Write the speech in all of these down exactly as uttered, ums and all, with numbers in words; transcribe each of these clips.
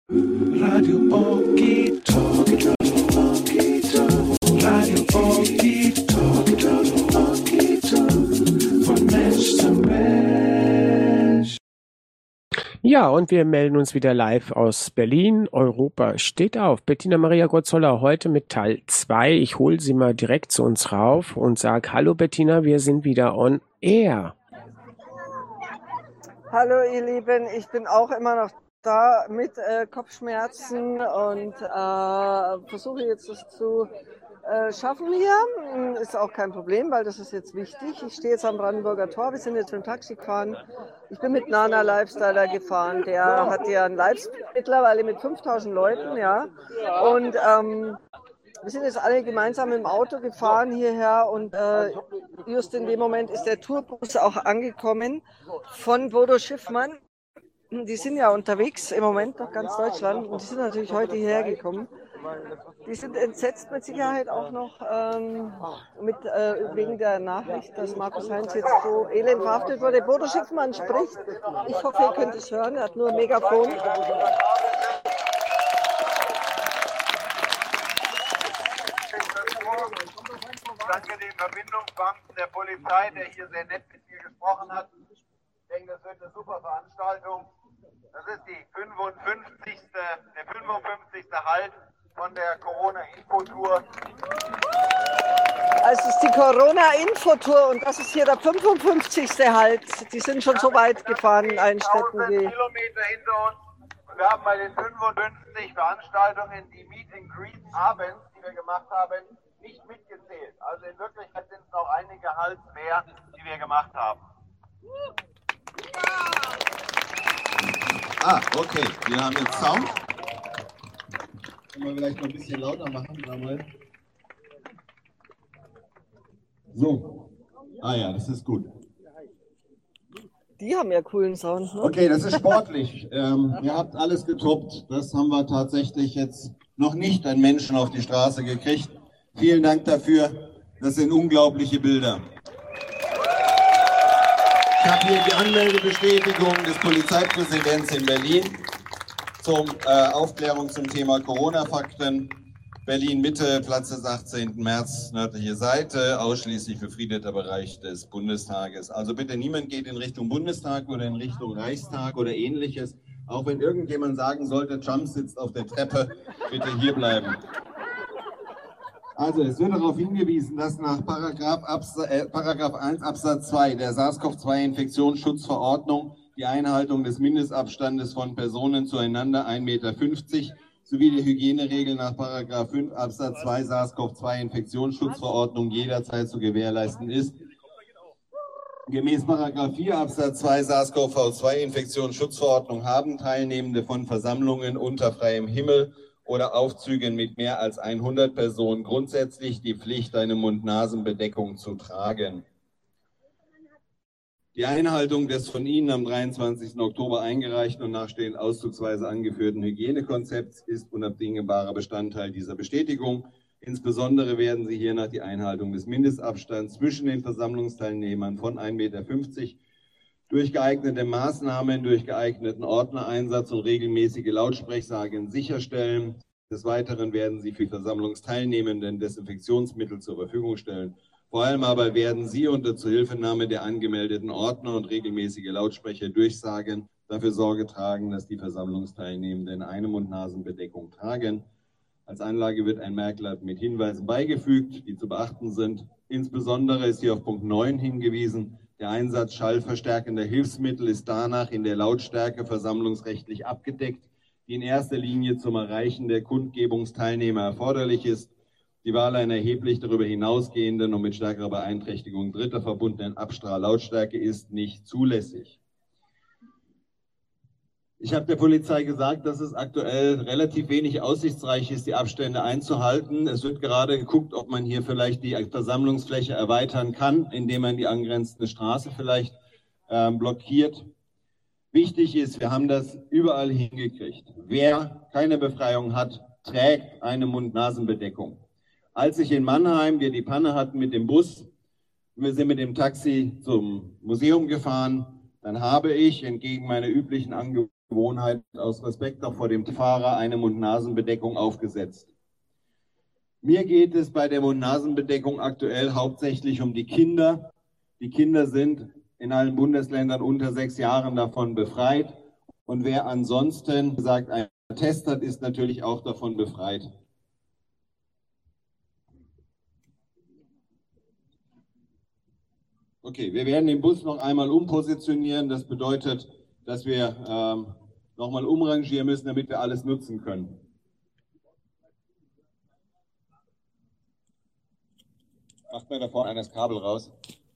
Radio Okie Talkie, Okie Talk. Radio Okie Talkie, Okie Talk. Von Mensch zu Mensch. Ja, und wir melden uns wieder live aus Berlin. Europa steht auf. Bettina Maria Gotzoller heute mit Teil zwei. Ich hole sie mal direkt zu uns rauf und sage, hallo Bettina, wir sind wieder on air. Hallo ihr Lieben, ich bin auch immer noch da mit äh, Kopfschmerzen und äh, versuche jetzt das zu äh, schaffen hier. Ist auch kein Problem, weil das ist jetzt wichtig. Ich stehe jetzt am Brandenburger Tor, wir sind jetzt mit dem Taxi gefahren. Ich bin mit Nana Lifestyler gefahren, der hat ja einen Livestream mittlerweile mit fünftausend Leuten, ja. Und ähm, wir sind jetzt alle gemeinsam im Auto gefahren hierher und äh, just in dem Moment ist der Tourbus auch angekommen von Bodo Schiffmann. Die sind ja unterwegs im Moment durch ganz Deutschland und die sind natürlich heute hierher gekommen. Die sind entsetzt mit Sicherheit auch noch ähm, mit, äh, wegen der Nachricht, dass Markus Heinz jetzt so elend verhaftet wurde. Bodo Schiffmann spricht. Ich hoffe, ihr könnt es hören. Er hat nur ein Megafon. Danke den Verbindungsbeamten der Polizei, der hier sehr nett mit mir gesprochen hat. Ich denke, das wird eine super Veranstaltung. Das ist die fünfundfünfzigste, der fünfundfünfzigste Halt von der Corona-Info-Tour. Es ist die Corona-Info-Tour und das ist hier der fünfundfünfzigste Halt. Die sind schon so weit gefahren in allen Städten. Wie Kilometer hinter uns. Und wir haben bei den fünfundfünfzig Veranstaltungen die Meet and Greet abends, die wir gemacht haben, nicht mitgezählt. Also in Wirklichkeit sind es noch einige Hals mehr, die wir gemacht haben. Ah, okay. Wir haben jetzt Sound. Können wir vielleicht noch ein bisschen lauter machen? Mal. So. Ah ja, das ist gut. Die haben ja coolen Sound, ne? Okay, das ist sportlich. ähm, ihr habt alles getoppt. Das haben wir tatsächlich jetzt noch nicht an Menschen auf die Straße gekriegt. Vielen Dank dafür. Das sind unglaubliche Bilder. Ich habe hier die Anmeldebestätigung des Polizeipräsidenten in Berlin zur äh, Aufklärung zum Thema Corona-Fakten. Berlin-Mitte, Platz des achtzehnten März, nördliche Seite, ausschließlich befriedeter Bereich des Bundestages. Also bitte niemand geht in Richtung Bundestag oder in Richtung Reichstag oder ähnliches. Auch wenn irgendjemand sagen sollte, Trump sitzt auf der Treppe, bitte hier bleiben. Also es wird darauf hingewiesen, dass nach Paragraph, Absa äh, Paragraph eins Absatz zwei der SARS-CoV zwei Infektionsschutzverordnung die Einhaltung des Mindestabstandes von Personen zueinander ein Meter fünfzig sowie die Hygieneregeln nach Paragraph fünf Absatz zwei SARS-CoV zwei Infektionsschutzverordnung jederzeit zu gewährleisten ist. Gemäß Paragraph vier Absatz zwei SARS-CoV zwei Infektionsschutzverordnung haben Teilnehmende von Versammlungen unter freiem Himmel oder Aufzügen mit mehr als hundert Personen grundsätzlich die Pflicht, eine Mund-Nasen-Bedeckung zu tragen. Die Einhaltung des von Ihnen am dreiundzwanzigsten Oktober eingereichten und nachstehend auszugsweise angeführten Hygienekonzepts ist unabdingbarer Bestandteil dieser Bestätigung. Insbesondere werden Sie hiernach die Einhaltung des Mindestabstands zwischen den Versammlungsteilnehmern von ein Meter fünfzig durch geeignete Maßnahmen, durch geeigneten Ordnereinsatz und regelmäßige Lautsprechsagen sicherstellen. Des Weiteren werden Sie für Versammlungsteilnehmenden Desinfektionsmittel zur Verfügung stellen. Vor allem aber werden Sie unter Zuhilfenahme der angemeldeten Ordner und regelmäßige Lautsprecher durchsagen, dafür Sorge tragen, dass die Versammlungsteilnehmenden eine Mund-Nasen-Bedeckung tragen. Als Anlage wird ein Merkblatt mit Hinweisen beigefügt, die zu beachten sind. Insbesondere ist hier auf Punkt neun hingewiesen, der Einsatz schallverstärkender Hilfsmittel ist danach in der Lautstärke versammlungsrechtlich abgedeckt, die in erster Linie zum Erreichen der Kundgebungsteilnehmer erforderlich ist. Die Wahl einer erheblich darüber hinausgehenden und mit stärkerer Beeinträchtigung Dritter verbundenen Abstrahl-Lautstärke ist nicht zulässig. Ich habe der Polizei gesagt, dass es aktuell relativ wenig aussichtsreich ist, die Abstände einzuhalten. Es wird gerade geguckt, ob man hier vielleicht die Versammlungsfläche erweitern kann, indem man die angrenzende Straße vielleicht äh, blockiert. Wichtig ist, wir haben das überall hingekriegt. Wer keine Befreiung hat, trägt eine Mund-Nasen-Bedeckung. Als ich in Mannheim, wir die Panne hatten mit dem Bus, wir sind mit dem Taxi zum Museum gefahren, dann habe ich entgegen meiner üblichen Angewohnheit aus Respekt auch vor dem Fahrer eine Mund-Nasen-Bedeckung aufgesetzt. Mir geht es bei der Mund-Nasen-Bedeckung aktuell hauptsächlich um die Kinder. Die Kinder sind in allen Bundesländern unter sechs Jahren davon befreit. Und wer ansonsten gesagt einen Attest hat, ist natürlich auch davon befreit. Okay, wir werden den Bus noch einmal umpositionieren. Das bedeutet, dass wir ähm, nochmal umrangieren müssen, damit wir alles nutzen können. Macht mir da vorne das Kabel raus.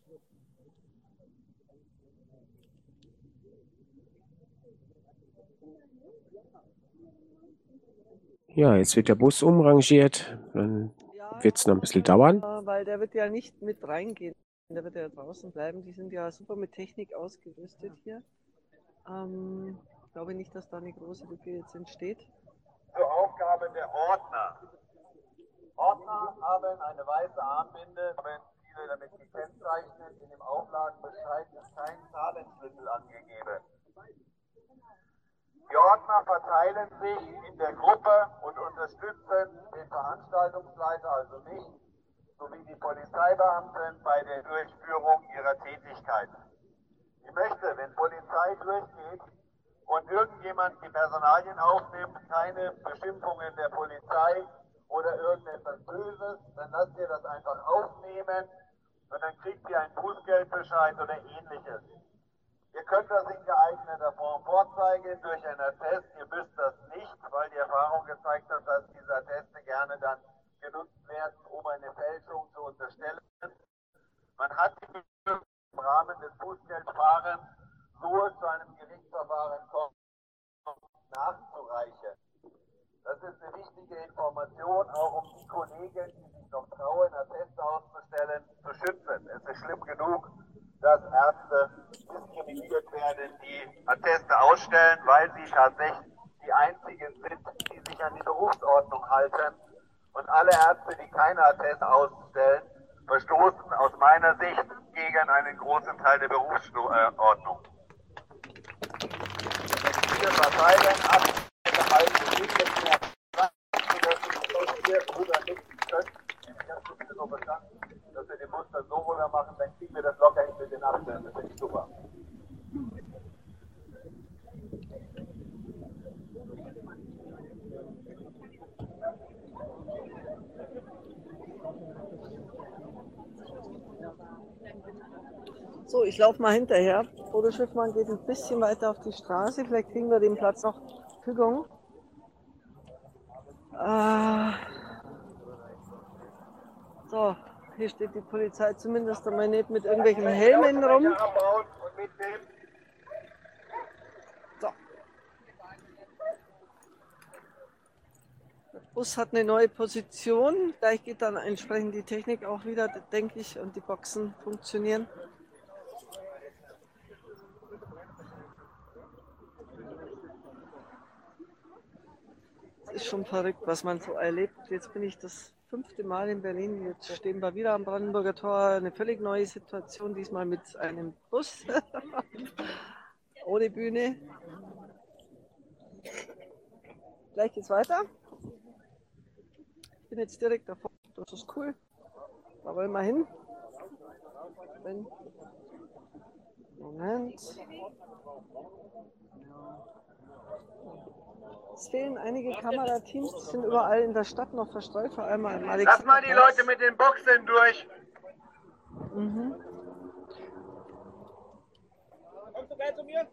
Ja, jetzt wird der Bus umrangiert. Dann Ja, wird es noch ein bisschen dauern. äh, weil der wird ja nicht mit reingehen. Der wird ja draußen bleiben. Die sind ja super mit Technik ausgerüstet hier. Ähm, ich glaube nicht, dass da eine große Lücke jetzt entsteht. Zur Aufgabe der Ordner. Ordner haben eine weiße Armbinde, haben viele damit gekennzeichnet. In dem Auflagenbescheid ist kein Zahlenschlüssel angegeben. Die Ordner verteilen sich in der Gruppe und unterstützen den Veranstaltungsleiter, also mich, sowie die Polizeibeamten bei der Durchführung ihrer Tätigkeit. Ich möchte, wenn Polizei durchgeht und irgendjemand die Personalien aufnimmt, keine Beschimpfungen der Polizei oder irgendetwas Böses, dann lasst ihr das einfach aufnehmen und dann kriegt ihr einen Bußgeldbescheid oder ähnliches. Ihr könnt das in geeigneter Form vorzeigen durch einen Attest. Ihr müsst das nicht, weil die Erfahrung gezeigt hat, dass diese Atteste gerne dann genutzt werden, um eine Fälschung zu unterstellen. Man hat die Möglichkeit, im Rahmen des Bußgeldfahrens, so es zu einem Gerichtsverfahren kommt, nachzureichen. Das ist eine wichtige Information, auch um die Kollegen, die sich noch trauen, Atteste auszustellen, zu schützen. Es ist schlimm genug, dass Ärzte diskriminiert werden, die Atteste ausstellen, weil sie tatsächlich die einzigen sind, die sich an die Berufsordnung halten. Und alle Ärzte, die keine Atteste ausstellen, verstoßen aus meiner Sicht gegen einen großen Teil der Berufsordnung. Wir verteilen ab, wir sind jetzt mehr dran, sodass wir drüber nutzen können. Ich habe es so verstanden, dass wir den Bus dann so runter machen, dann kriegen wir das locker hin mit den Abständen. Das finde ich super. So, ich laufe mal hinterher. Bodo Schiffmann geht ein bisschen weiter auf die Straße. Vielleicht kriegen wir den Platz noch zur Verfügung. Äh, so, hier steht die Polizei zumindest einmal nicht mit irgendwelchen Helmen rum. So. Der Bus hat eine neue Position. Gleich geht dann entsprechend die Technik auch wieder, denke ich, und die Boxen funktionieren. Ist schon verrückt, was man so erlebt. Jetzt bin ich das fünfte Mal in Berlin. Jetzt stehen wir wieder am Brandenburger Tor. Eine völlig neue Situation, diesmal mit einem Bus. Ohne Bühne. Gleich geht's weiter. Ich bin jetzt direkt davor. Das ist cool. Da wollen wir hin. Wenn... Moment. Es fehlen einige Kamerateams, die sind überall in der Stadt noch verstreut, vor allem am Alexanderplatz. Lass mal die Leute mit den Boxen durch. Mhm. Kommst du gleich zu mir?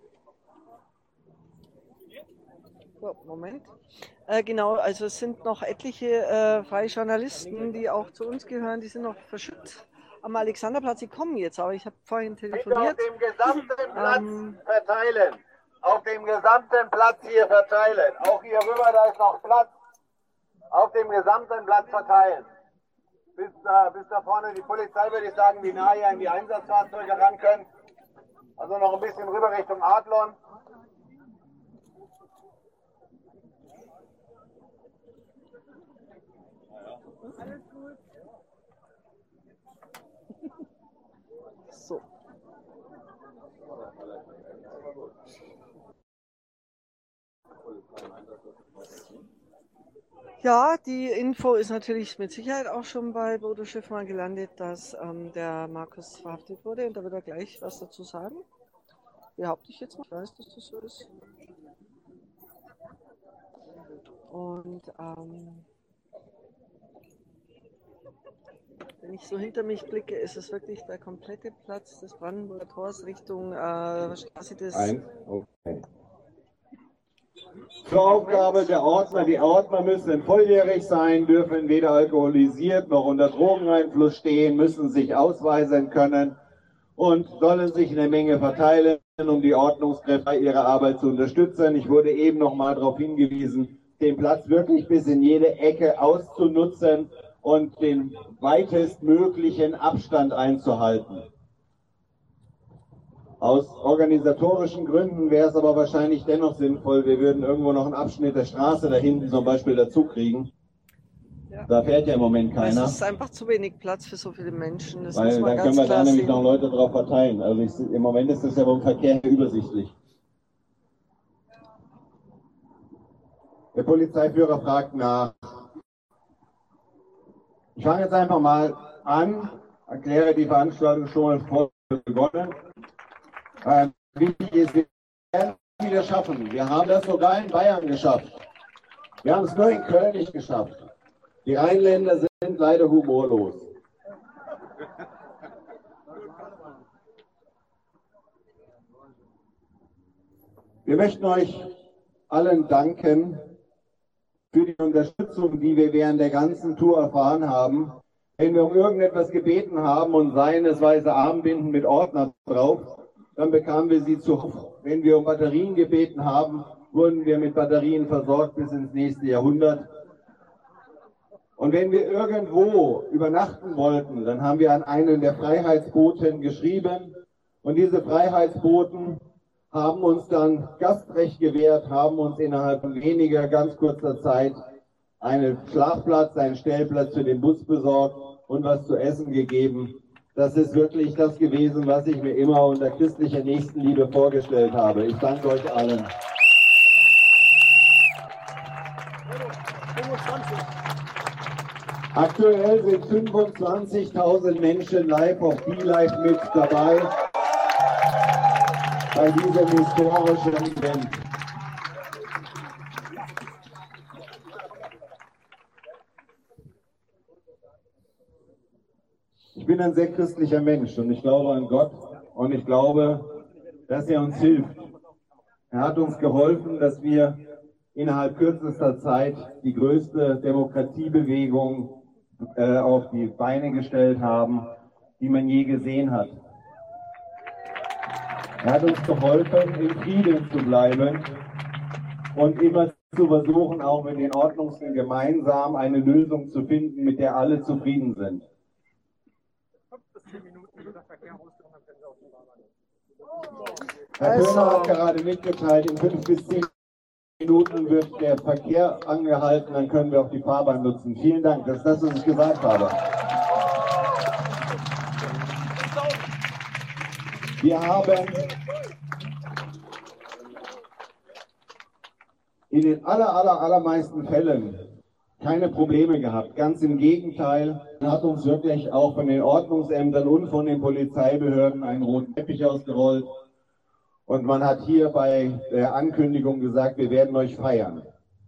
So, Moment. Äh, genau, also es sind noch etliche äh, freie Journalisten, die auch zu uns gehören, die sind noch verschüttet am Alexanderplatz. Die kommen jetzt, aber ich habe vorhin telefoniert. Auf dem gesamten Platz Ähm, verteilen. Auf dem gesamten Platz hier verteilen. Auch hier rüber, da ist noch Platz. Auf dem gesamten Platz verteilen. Bis, äh, bis da vorne die Polizei, würde ich sagen, die nahe an die Einsatzfahrzeuge ran können. Also noch ein bisschen rüber Richtung Adlon. so. Ja, die Info ist natürlich mit Sicherheit auch schon bei Bodo Schiffmann gelandet, dass ähm, der Markus verhaftet wurde und da wird er gleich was dazu sagen. Behaupte ich jetzt mal, ich weiß, dass das so ist. Und ähm, wenn ich so hinter mich blicke, ist es wirklich der komplette Platz des Brandenburger Tors Richtung äh, Straße des... Ein. Okay. Zur Aufgabe der Ordner. Die Ordner müssen volljährig sein, dürfen weder alkoholisiert noch unter Drogeneinfluss stehen, müssen sich ausweisen können und sollen sich in der Menge verteilen, um die Ordnungskräfte bei ihrer Arbeit zu unterstützen. Ich wurde eben noch mal darauf hingewiesen, den Platz wirklich bis in jede Ecke auszunutzen und den weitestmöglichen Abstand einzuhalten. Aus organisatorischen Gründen wäre es aber wahrscheinlich dennoch sinnvoll, wir würden irgendwo noch einen Abschnitt der Straße da hinten zum Beispiel dazu kriegen. Ja. Da fährt ja im Moment keiner. Es ist einfach zu wenig Platz für so viele Menschen. Das Weil muss man dann ganz können wir klar da nämlich sehen. noch Leute drauf verteilen. Also ich, im Moment ist das ja beim Verkehr übersichtlich. Der Polizeiführer fragt nach. Ich fange jetzt einfach mal an, erkläre die Veranstaltung schon mal vor begonnen. Ähm, wichtig ist, wir werden es wieder schaffen. Wir haben das sogar in Bayern geschafft. Wir haben es nur in Köln nicht geschafft. Die Rheinländer sind leider humorlos. Wir möchten euch allen danken für die Unterstützung, die wir während der ganzen Tour erfahren haben. Wenn wir um irgendetwas gebeten haben und seien es weiße Armbinden mit Ordner drauf, dann bekamen wir sie zu. Wenn wir um Batterien gebeten haben, wurden wir mit Batterien versorgt bis ins nächste Jahrhundert. Und wenn wir irgendwo übernachten wollten, dann haben wir an einen der Freiheitsboten geschrieben. Und diese Freiheitsboten haben uns dann Gastrecht gewährt, haben uns innerhalb von weniger, ganz kurzer Zeit einen Schlafplatz, einen Stellplatz für den Bus besorgt und was zu essen gegeben. Das ist wirklich das gewesen, was ich mir immer unter christlicher Nächstenliebe vorgestellt habe. Ich danke euch allen. Aktuell sind fünfundzwanzigtausend Menschen live auf D-Live mit dabei bei diesem historischen Event. Ich bin ein sehr christlicher Mensch und ich glaube an Gott und ich glaube, dass er uns hilft. Er hat uns geholfen, dass wir innerhalb kürzester Zeit die größte Demokratiebewegung äh, auf die Beine gestellt haben, die man je gesehen hat. Er hat uns geholfen, im Frieden zu bleiben und immer zu versuchen, auch mit den Ordnungen gemeinsam eine Lösung zu finden, mit der alle zufrieden sind. Herr Pöhner hat gerade mitgeteilt, in fünf bis zehn Minuten wird der Verkehr angehalten, dann können wir auch die Fahrbahn nutzen. Vielen Dank, das ist das, was ich gesagt habe. Wir haben in den aller, aller, allermeisten Fällen keine Probleme gehabt. Ganz im Gegenteil, man hat uns wirklich auch von den Ordnungsämtern und von den Polizeibehörden einen roten Teppich ausgerollt. Und man hat hier bei der Ankündigung gesagt, wir werden euch feiern.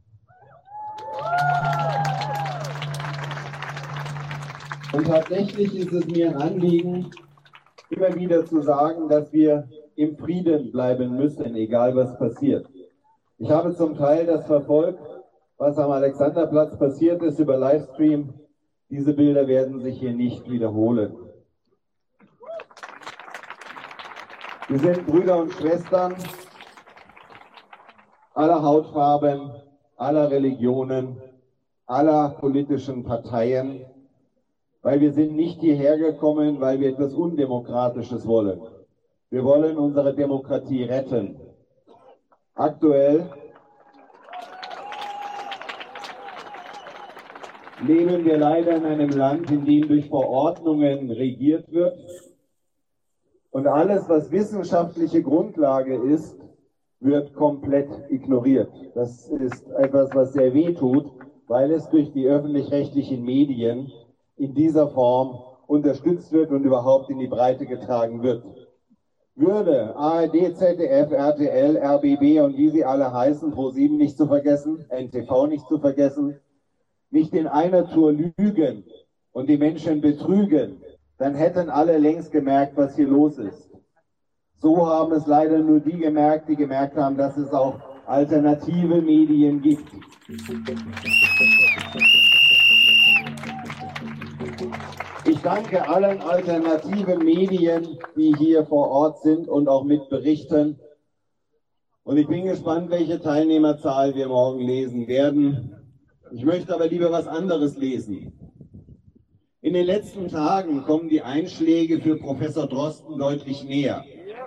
Und tatsächlich ist es mir ein Anliegen, immer wieder zu sagen, dass wir im Frieden bleiben müssen, egal was passiert. Ich habe zum Teil das verfolgt, was am Alexanderplatz passiert ist über Livestream. Diese Bilder werden sich hier nicht wiederholen. Wir sind Brüder und Schwestern aller Hautfarben, aller Religionen, aller politischen Parteien, weil wir sind nicht hierher gekommen, weil wir etwas Undemokratisches wollen. Wir wollen unsere Demokratie retten. Aktuell leben wir leider in einem Land, in dem durch Verordnungen regiert wird. Und alles, was wissenschaftliche Grundlage ist, wird komplett ignoriert. Das ist etwas, was sehr weh tut, weil es durch die öffentlich-rechtlichen Medien in dieser Form unterstützt wird und überhaupt in die Breite getragen wird. Würde A R D, Z D F, R T L, R B B und wie sie alle heißen, ProSieben nicht zu vergessen, N T V nicht zu vergessen, nicht in einer Tour lügen und die Menschen betrügen, dann hätten alle längst gemerkt, was hier los ist. So haben es leider nur die gemerkt, die gemerkt haben, dass es auch alternative Medien gibt. Ich danke allen alternativen Medien, die hier vor Ort sind und auch mit berichten. Und ich bin gespannt, welche Teilnehmerzahl wir morgen lesen werden. Ich möchte aber lieber was anderes lesen. In den letzten Tagen kommen die Einschläge für Professor Drosten deutlich näher.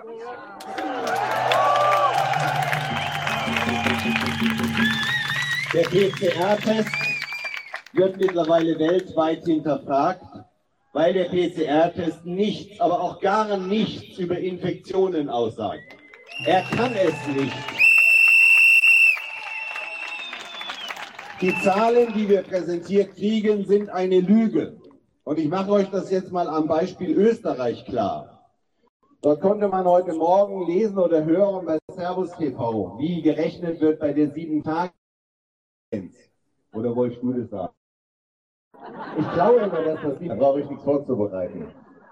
Der P C R-Test wird mittlerweile weltweit hinterfragt, weil der P C R-Test nichts, aber auch gar nichts über Infektionen aussagt. Er kann es nicht. Die Zahlen, die wir präsentiert kriegen, sind eine Lüge. Und ich mache euch das jetzt mal am Beispiel Österreich klar. Dort konnte man heute Morgen lesen oder hören bei Servus T V, wie gerechnet wird bei den sieben Tagen. Oder wolltest du das sagen? Ich klaue immer das, was Sie, da brauche ich nichts vorzubereiten.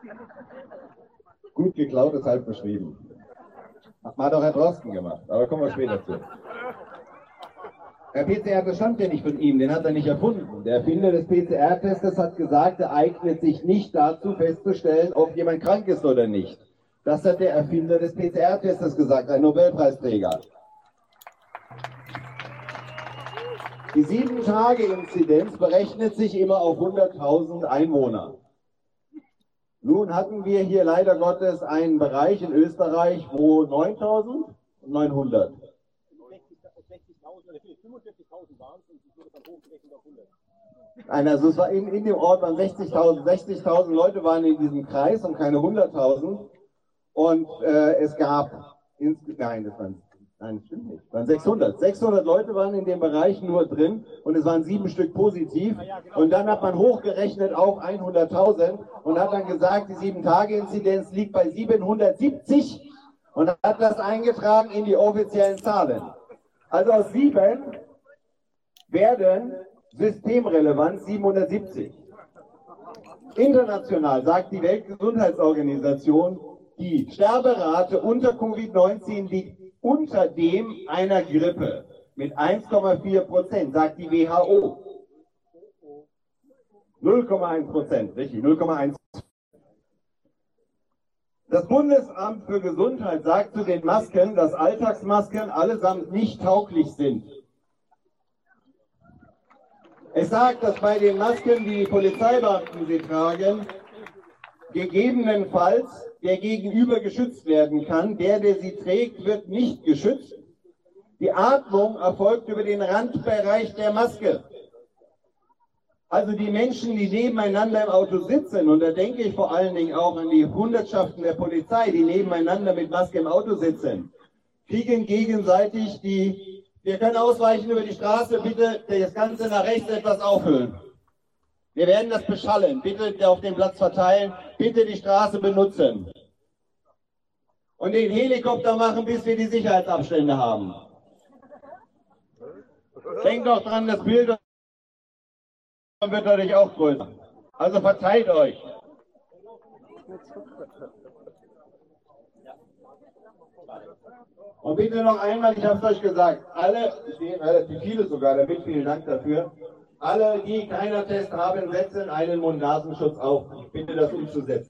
Gut geklaut ist halb beschrieben. Hat doch Herr Drosten gemacht, aber kommen wir später zu. Der P C R-Test stammt ja nicht von ihm, den hat er nicht erfunden. Der Erfinder des P C R-Testes hat gesagt, er eignet sich nicht dazu festzustellen, ob jemand krank ist oder nicht. Das hat der Erfinder des P C R-Testes gesagt, ein Nobelpreisträger. Die sieben-Tage-Inzidenz berechnet sich immer auf hunderttausend Einwohner. Nun hatten wir hier leider Gottes einen Bereich in Österreich, wo neuntausend und neunhundert. Nein, also es war in, in dem Ort waren sechzigtausend. sechzigtausend Leute waren in diesem Kreis und keine hunderttausend. Und äh, es gab, ins, nein, das waren, nein, das stimmt nicht, es waren sechshundert. sechshundert Leute waren in dem Bereich nur drin und es waren sieben Stück positiv. Und dann hat man hochgerechnet auf hunderttausend und hat dann gesagt, die sieben-Tage-Inzidenz liegt bei siebenhundertsiebzig und hat das eingetragen in die offiziellen Zahlen. Also aus sieben werden systemrelevant siebenhundertsiebzig. International sagt die Weltgesundheitsorganisation, die Sterberate unter Covid neunzehn liegt unter dem einer Grippe mit eins Komma vier Prozent, sagt die W H O. null Komma eins Prozent, richtig, null Komma eins. Das Bundesamt für Gesundheit sagt zu den Masken, dass Alltagsmasken allesamt nicht tauglich sind. Es sagt, dass bei den Masken, die die Polizeibeamten sie tragen, gegebenenfalls der Gegenüber geschützt werden kann. Der, der sie trägt, wird nicht geschützt. Die Atmung erfolgt über den Randbereich der Maske. Also die Menschen, die nebeneinander im Auto sitzen, und da denke ich vor allen Dingen auch an die Hundertschaften der Polizei, die nebeneinander mit Maske im Auto sitzen, kriegen gegenseitig die... Wir können ausweichen über die Straße, bitte das Ganze nach rechts etwas aufhöhen. Wir werden das beschallen, bitte auf den Platz verteilen, bitte die Straße benutzen. Und den Helikopter machen, bis wir die Sicherheitsabstände haben. Denkt doch dran, das Bild wird dadurch auch größer. Also verteilt euch. Und bitte noch einmal, ich habe es euch gesagt, alle, es stehen relativ viele sogar, damit vielen Dank dafür, alle, die keinen Test haben, setzen einen Mund-Nasenschutz auf. Ich bitte, das umzusetzen.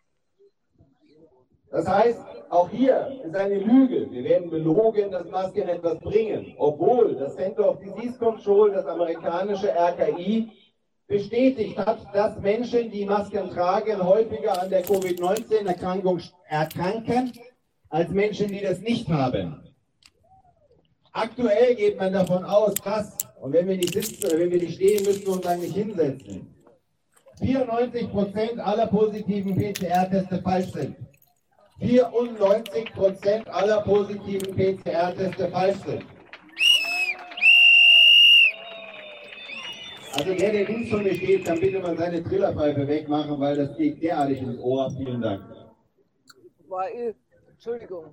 Das heißt, auch hier ist eine Lüge. Wir werden belogen, dass Masken etwas bringen. Obwohl das Center of Disease Control, das amerikanische R K I, bestätigt hat, dass Menschen, die Masken tragen, häufiger an der Covid neunzehn Erkrankung erkranken, als Menschen, die das nicht haben. Aktuell geht man davon aus, krass, und wenn wir nicht sitzen oder wenn wir nicht stehen, müssen wir uns eigentlich hinsetzen. vierundneunzig Prozent aller positiven P C R-Teste falsch sind. vierundneunzig Prozent aller positiven P C R-Teste falsch sind. Also wer der links von mir steht, kann bitte mal seine Trillerpfeife wegmachen, weil das geht derartig ins Ohr. Vielen Dank. Weil, Entschuldigung.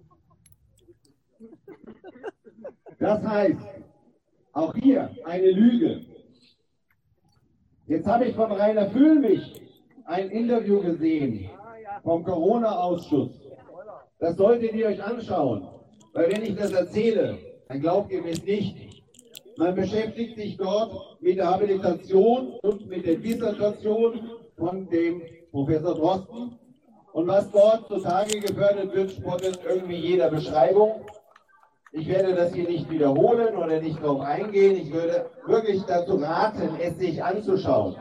Das heißt, auch hier eine Lüge. Jetzt habe ich von Rainer Füllmich ein Interview gesehen vom Corona-Ausschuss. Das solltet ihr euch anschauen, weil wenn ich das erzähle, dann glaubt ihr mir es nicht. Man beschäftigt sich dort mit der Habilitation und mit der Dissertation von dem Professor Drosten. Und was dort zutage gefördert wird, spottet irgendwie jeder Beschreibung. Ich werde das hier nicht wiederholen oder nicht darauf eingehen. Ich würde wirklich dazu raten, es sich anzuschauen.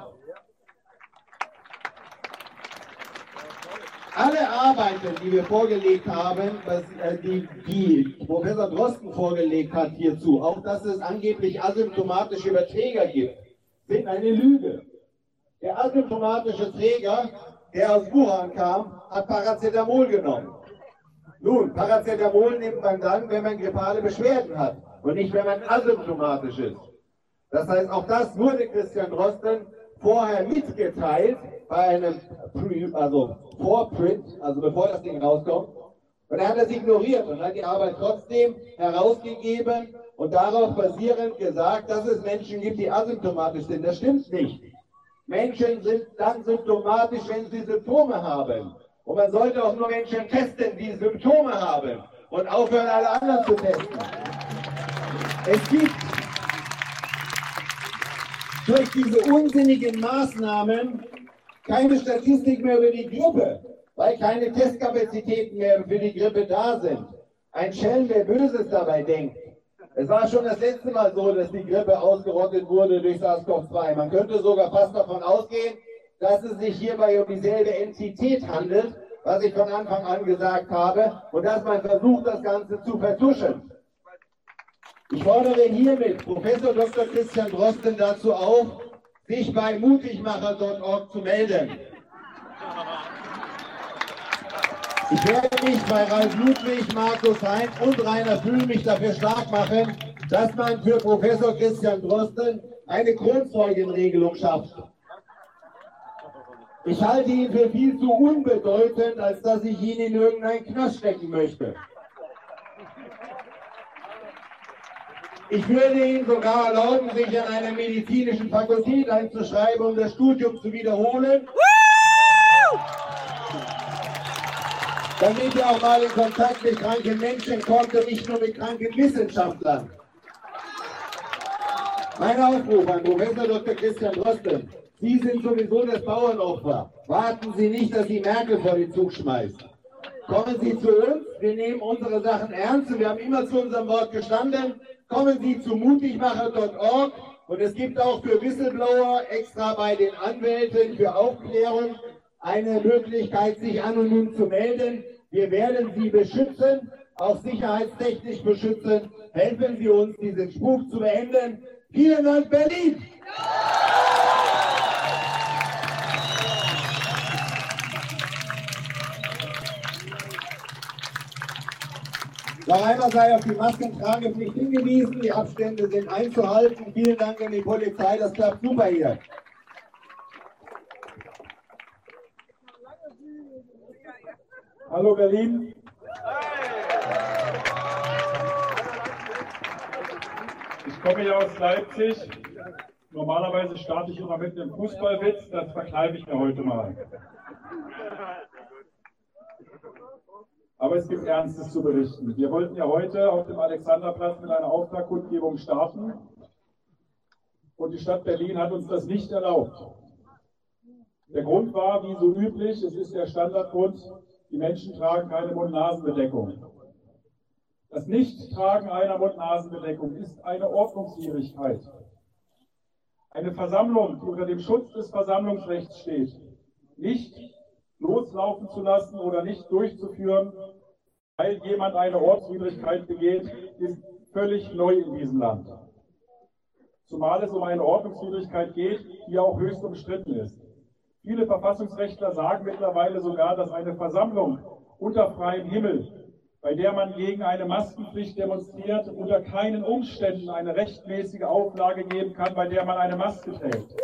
Alle Arbeiten, die wir vorgelegt haben, was, äh, die, die Professor Drosten vorgelegt hat hierzu, auch dass es angeblich asymptomatische Überträger gibt, sind eine Lüge. Der asymptomatische Träger, der aus Wuhan kam, hat Paracetamol genommen. Nun, Paracetamol nimmt man dann, wenn man grippale Beschwerden hat und nicht, wenn man asymptomatisch ist. Das heißt, auch das wurde Christian Drosten vorher mitgeteilt, bei einem Pre, also Vorprint, also bevor das Ding rauskommt. Und er hat das ignoriert und hat die Arbeit trotzdem herausgegeben und darauf basierend gesagt, dass es Menschen gibt, die asymptomatisch sind. Das stimmt nicht. Menschen sind dann symptomatisch, wenn sie Symptome haben. Und man sollte auch nur Menschen testen, die Symptome haben und aufhören, alle anderen zu testen. Es gibt durch diese unsinnigen Maßnahmen keine Statistik mehr über die Grippe, weil keine Testkapazitäten mehr für die Grippe da sind. Ein Schelm, wer Böses dabei denkt. Es war schon das letzte Mal so, dass die Grippe ausgerottet wurde durch SARS CoV zwei. Man könnte sogar fast davon ausgehen, dass es sich hierbei um dieselbe Entität handelt, was ich von Anfang an gesagt habe, und dass man versucht, das Ganze zu vertuschen. Ich fordere hiermit Professor Doktor Christian Drosten dazu auf, sich bei mutigmacher punkt org zu melden. Ich werde mich bei Ralf Ludwig, Markus Hein und Rainer Füllmich dafür stark machen, dass man für Professor Christian Drosten eine Kronzeugenregelung schafft. Ich halte ihn für viel zu unbedeutend, als dass ich ihn in irgendeinen Knast stecken möchte. Ich würde Ihnen sogar erlauben, sich an einer medizinischen Fakultät einzuschreiben, um das Studium zu wiederholen. Damit er auch mal in Kontakt mit kranken Menschen kommt und nicht nur mit kranken Wissenschaftlern. Mein Aufruf an Professor Doktor Christian Drosten: Sie sind sowieso das Bauernopfer. Warten Sie nicht, dass Sie Merkel vor den Zug schmeißt. Kommen Sie zu uns, wir nehmen unsere Sachen ernst und wir haben immer zu unserem Wort gestanden. Kommen Sie zu mutigmacher punkt org und es gibt auch für Whistleblower extra bei den Anwälten für Aufklärung eine Möglichkeit, sich anonym zu melden. Wir werden Sie beschützen, auch sicherheitstechnisch beschützen. Helfen Sie uns, diesen Spuk zu beenden. Vielen Dank, Berlin! Noch einmal sei auf die Maskentragepflicht hingewiesen, die Abstände sind einzuhalten. Vielen Dank an die Polizei, das klappt super hier. Hallo Berlin. Ich komme ja aus Leipzig. Normalerweise starte ich immer mit einem Fußballwitz, das verkneife ich mir heute mal. Aber es gibt Ernstes zu berichten. Wir wollten ja heute auf dem Alexanderplatz mit einer Auftaktkundgebung starten und die Stadt Berlin hat uns das nicht erlaubt. Der Grund war, wie so üblich, es ist der Standardgrund, die Menschen tragen keine Mund-Nasen-Bedeckung. Das Nichttragen einer Mund-Nasen-Bedeckung ist eine Ordnungswidrigkeit. Eine Versammlung, die unter dem Schutz des Versammlungsrechts steht, nicht loslaufen zu lassen oder nicht durchzuführen, weil jemand eine Ordnungswidrigkeit begeht, ist völlig neu in diesem Land. Zumal es um eine Ordnungswidrigkeit geht, die auch höchst umstritten ist. Viele Verfassungsrechtler sagen mittlerweile sogar, dass eine Versammlung unter freiem Himmel bei der man gegen eine Maskenpflicht demonstriert, unter keinen Umständen eine rechtmäßige Auflage geben kann, bei der man eine Maske trägt.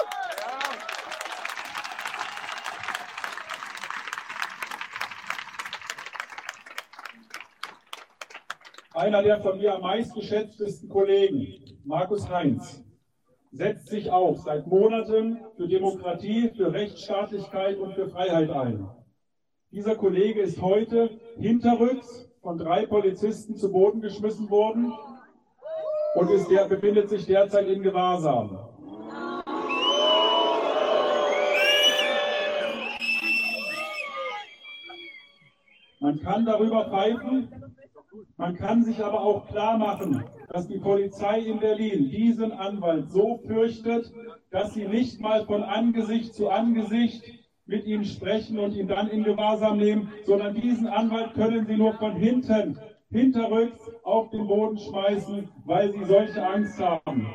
Einer der von mir am meistgeschätztesten Kollegen, Markus Heinz, setzt sich auch seit Monaten für Demokratie, für Rechtsstaatlichkeit und für Freiheit ein. Dieser Kollege ist heute hinterrücks von drei Polizisten zu Boden geschmissen worden und ist der, befindet sich derzeit in Gewahrsam. Man kann darüber pfeifen, man kann sich aber auch klar machen, dass die Polizei in Berlin diesen Anwalt so fürchtet, dass sie nicht mal von Angesicht zu Angesicht mit ihm sprechen und ihn dann in Gewahrsam nehmen, sondern diesen Anwalt können sie nur von hinten, hinterrücks auf den Boden schmeißen, weil sie solche Angst haben.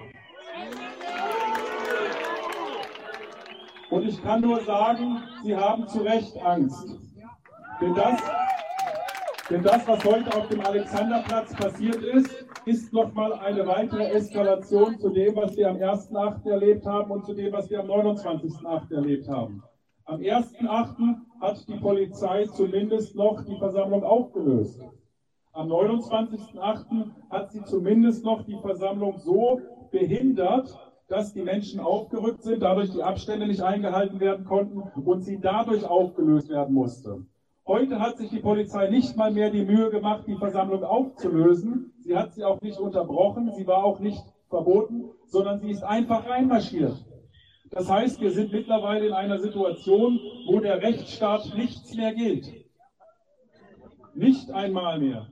Und ich kann nur sagen, sie haben zu Recht Angst. Denn das, denn das, was heute auf dem Alexanderplatz passiert ist, ist nochmal eine weitere Eskalation zu dem, was wir am ersten achten erlebt haben und zu dem, was wir am neunundzwanzigsten achten erlebt haben. Am ersten achten hat die Polizei zumindest noch die Versammlung aufgelöst. Am neunundzwanzigsten achten hat sie zumindest noch die Versammlung so behindert, dass die Menschen aufgerückt sind, dadurch die Abstände nicht eingehalten werden konnten und sie dadurch aufgelöst werden musste. Heute hat sich die Polizei nicht mal mehr die Mühe gemacht, die Versammlung aufzulösen. Sie hat sie auch nicht unterbrochen, sie war auch nicht verboten, sondern sie ist einfach reinmarschiert. Das heißt, wir sind mittlerweile in einer Situation, wo der Rechtsstaat nichts mehr gilt. Nicht einmal mehr.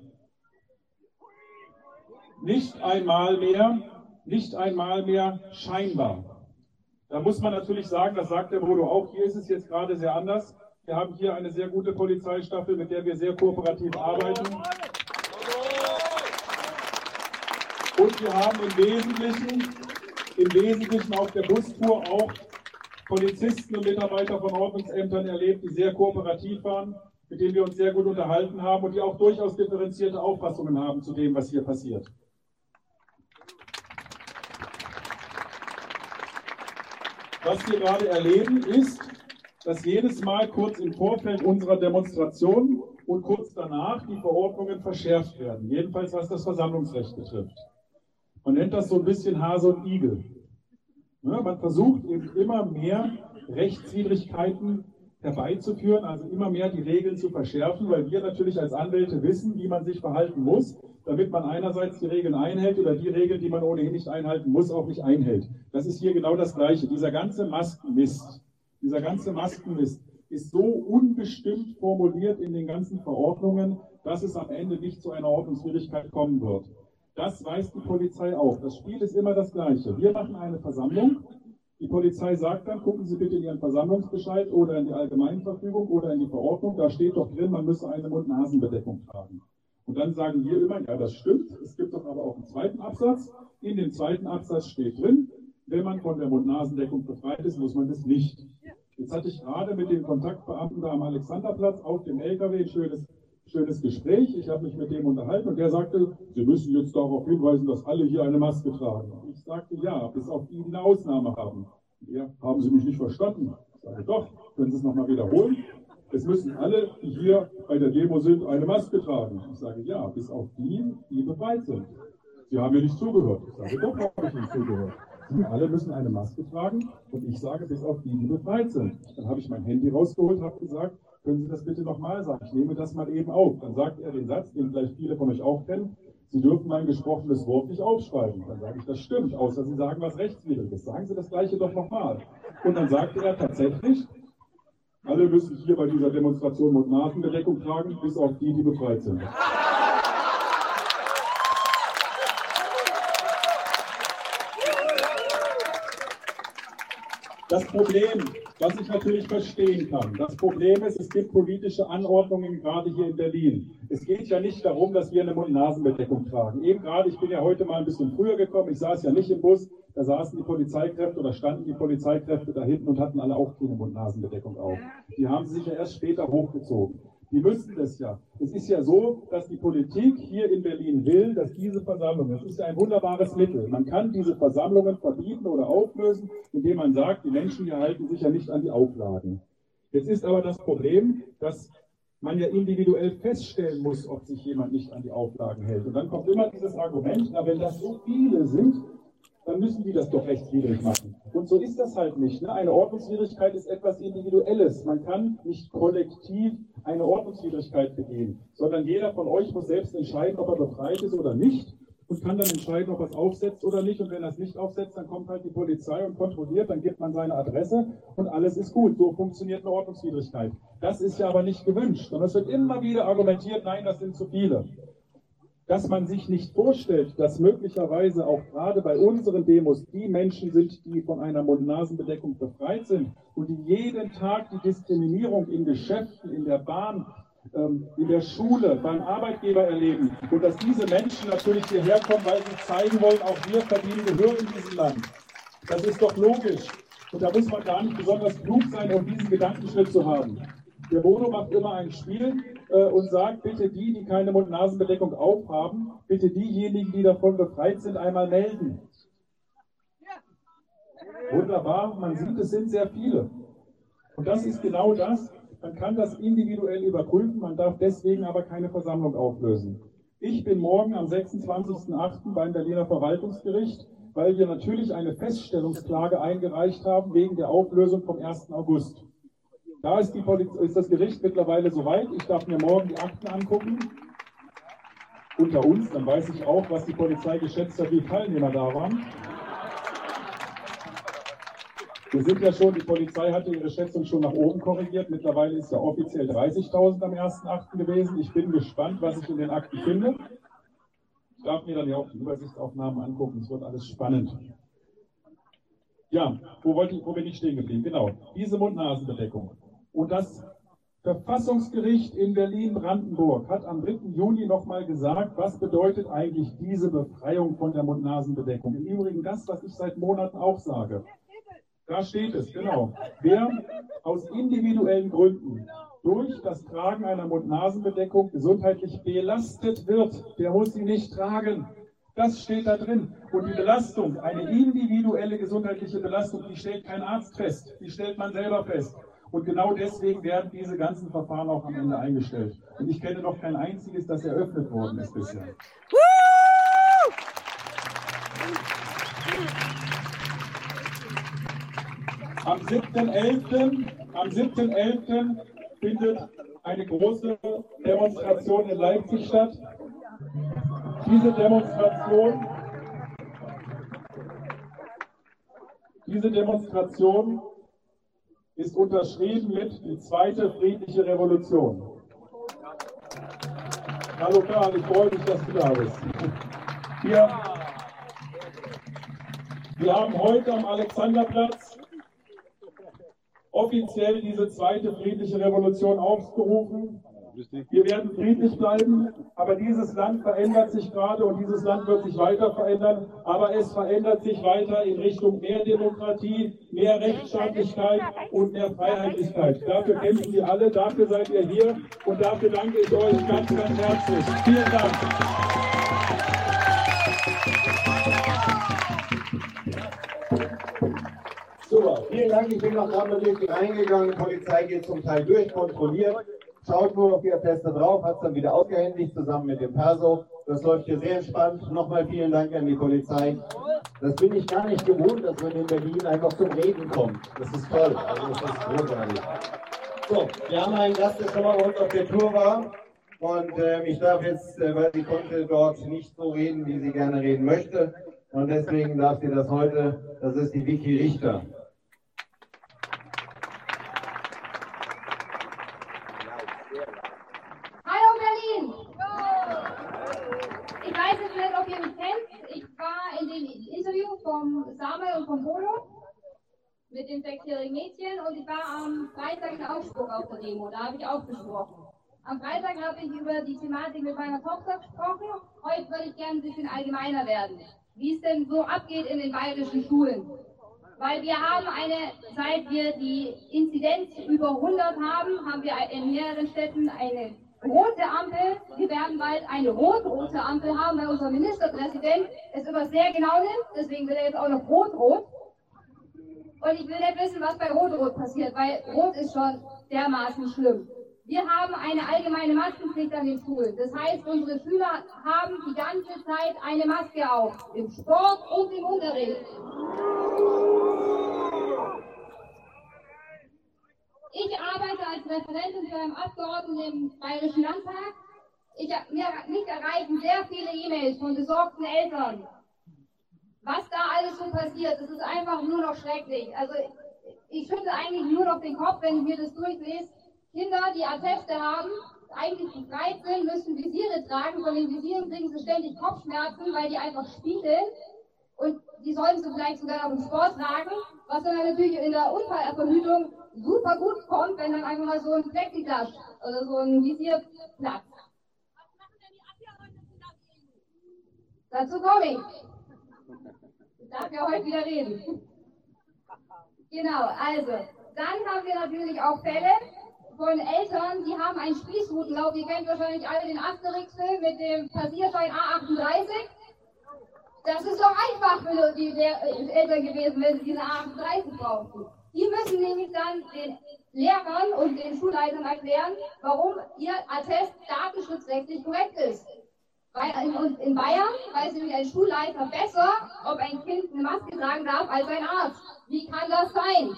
Nicht einmal mehr, nicht einmal mehr scheinbar. Da muss man natürlich sagen, das sagt der Bodo auch, hier ist es jetzt gerade sehr anders. Wir haben hier eine sehr gute Polizeistaffel, mit der wir sehr kooperativ arbeiten. Und wir haben im Wesentlichen, im Wesentlichen auf der Bustour auch Polizisten und Mitarbeiter von Ordnungsämtern erlebt, die sehr kooperativ waren, mit denen wir uns sehr gut unterhalten haben und die auch durchaus differenzierte Auffassungen haben zu dem, was hier passiert. Was wir gerade erleben, ist, dass jedes Mal kurz im Vorfeld unserer Demonstration und kurz danach die Verordnungen verschärft werden, jedenfalls was das Versammlungsrecht betrifft. Man nennt das so ein bisschen Hase und Igel. Ja, man versucht eben immer mehr Rechtswidrigkeiten herbeizuführen, also immer mehr die Regeln zu verschärfen, weil wir natürlich als Anwälte wissen, wie man sich verhalten muss, damit man einerseits die Regeln einhält oder die Regeln, die man ohnehin nicht einhalten muss, auch nicht einhält. Das ist hier genau das Gleiche. Dieser ganze Maskenmist, dieser ganze Maskenmist ist so unbestimmt formuliert in den ganzen Verordnungen, dass es am Ende nicht zu einer Ordnungswidrigkeit kommen wird. Das weiß die Polizei auch. Das Spiel ist immer das Gleiche. Wir machen eine Versammlung. Die Polizei sagt dann, gucken Sie bitte in Ihren Versammlungsbescheid oder in die Allgemeinverfügung oder in die Verordnung. Da steht doch drin, man müsse eine Mund-Nasen-Bedeckung tragen. Und dann sagen wir immer, ja, das stimmt. Es gibt doch aber auch einen zweiten Absatz. In dem zweiten Absatz steht drin, wenn man von der Mund-Nasen-Deckung befreit ist, muss man das nicht. Jetzt hatte ich gerade mit dem Kontaktbeamten da am Alexanderplatz auf dem L K W ein schönes, schönes Gespräch. Ich habe mich mit dem unterhalten und der sagte, Sie müssen jetzt darauf hinweisen, dass alle hier eine Maske tragen. Ich sagte, ja, bis auf die, die eine Ausnahme haben. Ja, haben Sie mich nicht verstanden? Ich sage, doch, können Sie es nochmal wiederholen? Es müssen alle, die hier bei der Demo sind, eine Maske tragen. Ich sage, ja, bis auf die, die bereit sind. Sie haben mir nicht zugehört. Ich sage, doch, habe ich nicht zugehört. Sie alle müssen eine Maske tragen und ich sage, bis auf die, die befreit sind. Dann habe ich mein Handy rausgeholt, habe gesagt, können Sie das bitte nochmal sagen? Ich nehme das mal eben auf. Dann sagt er den Satz, den vielleicht viele von euch auch kennen, Sie dürfen mein gesprochenes Wort nicht aufschreiben. Dann sage ich, das stimmt, außer Sie sagen was Rechtswidriges. Sagen Sie das Gleiche doch nochmal. Und dann sagte er tatsächlich, alle müssen hier bei dieser Demonstration Mund-Nasen-Bedeckung tragen, bis auf die, die befreit sind. Das Problem, was ich natürlich verstehen kann, das Problem ist, es gibt politische Anordnungen, gerade hier in Berlin. Es geht ja nicht darum, dass wir eine Mund-Nasen-Bedeckung tragen. Eben gerade, ich bin ja heute mal ein bisschen früher gekommen, ich saß ja nicht im Bus, da saßen die Polizeikräfte oder standen die Polizeikräfte da hinten und hatten alle auch keine Mund-Nasen-Bedeckung auf. Die haben sie sich ja erst später hochgezogen. Die müssten das ja. Es ist ja so, dass die Politik hier in Berlin will, dass diese Versammlungen, das ist ja ein wunderbares Mittel. Man kann diese Versammlungen verbieten oder auflösen, indem man sagt, die Menschen hier halten sich ja nicht an die Auflagen. Jetzt ist aber das Problem, dass man ja individuell feststellen muss, ob sich jemand nicht an die Auflagen hält. Und dann kommt immer dieses Argument, na, wenn das so viele sind, dann müssen die das doch rechtswidrig machen. Und so ist das halt nicht. Ne? Eine Ordnungswidrigkeit ist etwas Individuelles. Man kann nicht kollektiv eine Ordnungswidrigkeit begehen, sondern jeder von euch muss selbst entscheiden, ob er befreit ist oder nicht und kann dann entscheiden, ob er es aufsetzt oder nicht. Und wenn er es nicht aufsetzt, dann kommt halt die Polizei und kontrolliert, dann gibt man seine Adresse und alles ist gut. So funktioniert eine Ordnungswidrigkeit. Das ist ja aber nicht gewünscht. Und es wird immer wieder argumentiert, nein, das sind zu viele. Dass man sich nicht vorstellt, dass möglicherweise auch gerade bei unseren Demos die Menschen sind, die von einer Mund-Nasen-Bedeckung befreit sind und die jeden Tag die Diskriminierung in Geschäften, in der Bahn, ähm, in der Schule, beim Arbeitgeber erleben. Und dass diese Menschen natürlich hierher kommen, weil sie zeigen wollen, auch wir verdienen Gehör in diesem Land. Das ist doch logisch. Und da muss man gar nicht besonders klug sein, um diesen Gedankenschritt zu haben. Der Bono macht immer ein Spiel äh, und sagt, bitte die, die keine Mund-Nasen-Bedeckung aufhaben, bitte diejenigen, die davon befreit sind, einmal melden. Wunderbar, man sieht, es sind sehr viele. Und das ist genau das, man kann das individuell überprüfen, man darf deswegen aber keine Versammlung auflösen. Ich bin morgen am sechsundzwanzigsten achten beim Berliner Verwaltungsgericht, weil wir natürlich eine Feststellungsklage eingereicht haben wegen der Auflösung vom ersten August. Da ist, die Poliz- ist das Gericht mittlerweile soweit. Ich darf mir morgen die Akten angucken. Unter uns, dann weiß ich auch, was die Polizei geschätzt hat, wie viele Teilnehmer da waren. Wir sind ja schon, die Polizei hatte ihre Schätzung schon nach oben korrigiert. Mittlerweile ist ja offiziell dreißigtausend am ersten achten gewesen. Ich bin gespannt, was ich in den Akten finde. Ich darf mir dann ja auch die Übersichtsaufnahmen angucken. Es wird alles spannend. Ja, wo, wollte ich, wo bin ich stehen geblieben? Genau, diese Mund-Nasen-Bedeckung. Und das Verfassungsgericht in Berlin-Brandenburg hat am dritten Juni nochmal gesagt, was bedeutet eigentlich diese Befreiung von der Mund-Nasen-Bedeckung. Im Übrigen das, was ich seit Monaten auch sage. Da steht es, genau. Wer aus individuellen Gründen durch das Tragen einer Mund-Nasen-Bedeckung gesundheitlich belastet wird, der muss sie nicht tragen. Das steht da drin. Und die Belastung, eine individuelle gesundheitliche Belastung, die stellt kein Arzt fest, die stellt man selber fest. Und genau deswegen werden diese ganzen Verfahren auch am Ende eingestellt. Und ich kenne noch kein einziges, das eröffnet worden ist bisher. Am siebten elften am siebten elften findet eine große Demonstration in Leipzig statt. Diese Demonstration, diese Demonstration ist unterschrieben mit die zweite friedliche Revolution. Hallo Karl, ich freue mich, dass du da bist. Wir, wir haben heute am Alexanderplatz offiziell diese zweite friedliche Revolution aufgerufen. Wir werden friedlich bleiben, aber dieses Land verändert sich gerade und dieses Land wird sich weiter verändern, aber es verändert sich weiter in Richtung mehr Demokratie, mehr Rechtsstaatlichkeit und mehr Freiheitlichkeit. Dafür kämpfen wir alle, dafür seid ihr hier und dafür danke ich euch ganz, ganz herzlich. Vielen Dank. Super, vielen Dank. Ich bin noch gerade mal durch die reingegangen. Die Polizei geht zum Teil durch, kontrolliert. Schaut nur auf die Atteste drauf, hat es dann wieder ausgehändigt, zusammen mit dem Perso. Das läuft hier sehr entspannt. Nochmal vielen Dank an die Polizei. Das bin ich gar nicht gewohnt, dass man in Berlin einfach zum Reden kommt. Das ist toll, also das ist großartig. So, wir haben einen Gast, der schon mal bei uns auf der Tour war. Und äh, ich darf jetzt, äh, weil sie konnte dort nicht so reden, wie sie gerne reden möchte. Und deswegen darf sie das heute, das ist die Vicky Richter. Vom Samuel und vom Bono mit dem sechsjährigen Mädchen und ich war am Freitag in Augsburg auf der Demo, da habe ich auch gesprochen. Am Freitag habe ich über die Thematik mit meiner Tochter gesprochen, heute würde ich gerne ein bisschen allgemeiner werden, wie es denn so abgeht in den bayerischen Schulen. weil wir haben eine, seit wir die Inzidenz über hundert haben, haben wir in mehreren Städten eine rote Ampel. Wir werden bald eine rot-rote Ampel haben, weil unser Ministerpräsident es immer sehr genau nimmt. Deswegen will er jetzt auch noch rot-rot. Und ich will nicht wissen, was bei rot-rot passiert, weil rot ist schon dermaßen schlimm. Wir haben eine allgemeine Maskenpflicht an den Schulen. Das heißt, unsere Schüler haben die ganze Zeit eine Maske auf, im Sport und im Unterricht. Ich arbeite als Referentin für einen Abgeordneten im Bayerischen Landtag. Ich, mir, mich erreichen sehr viele E-Mails von besorgten Eltern. Was da alles so passiert, das ist einfach nur noch schrecklich. Also ich schüttle eigentlich nur noch den Kopf, wenn ich mir das durchlese. Kinder, die Atteste haben, eigentlich befreit sind, müssen Visiere tragen. Von den Visieren kriegen sie ständig Kopfschmerzen, weil die einfach spiegeln. Und die sollen sie vielleicht sogar noch im Sport tragen, was dann natürlich in der Unfallverhütung super gut kommt, wenn dann einfach mal so ein Plexiglas oder so ein Visier platzt. Dazu komme ich. Ich darf ja heute wieder reden. Genau, also, dann haben wir natürlich auch Fälle von Eltern, die haben einen Spießrutenlauf. Ihr kennt wahrscheinlich alle den Asterix-Film mit dem Passierschein A achtunddreißig. Das ist doch einfach für die Eltern gewesen, wenn sie diese A achtunddreißig brauchten. Die müssen nämlich dann den Lehrern und den Schulleitern erklären, warum ihr Attest datenschutzrechtlich korrekt ist. Weil in, in Bayern weiß nämlich ein Schulleiter besser, ob ein Kind eine Maske tragen darf, als ein Arzt. Wie kann das sein?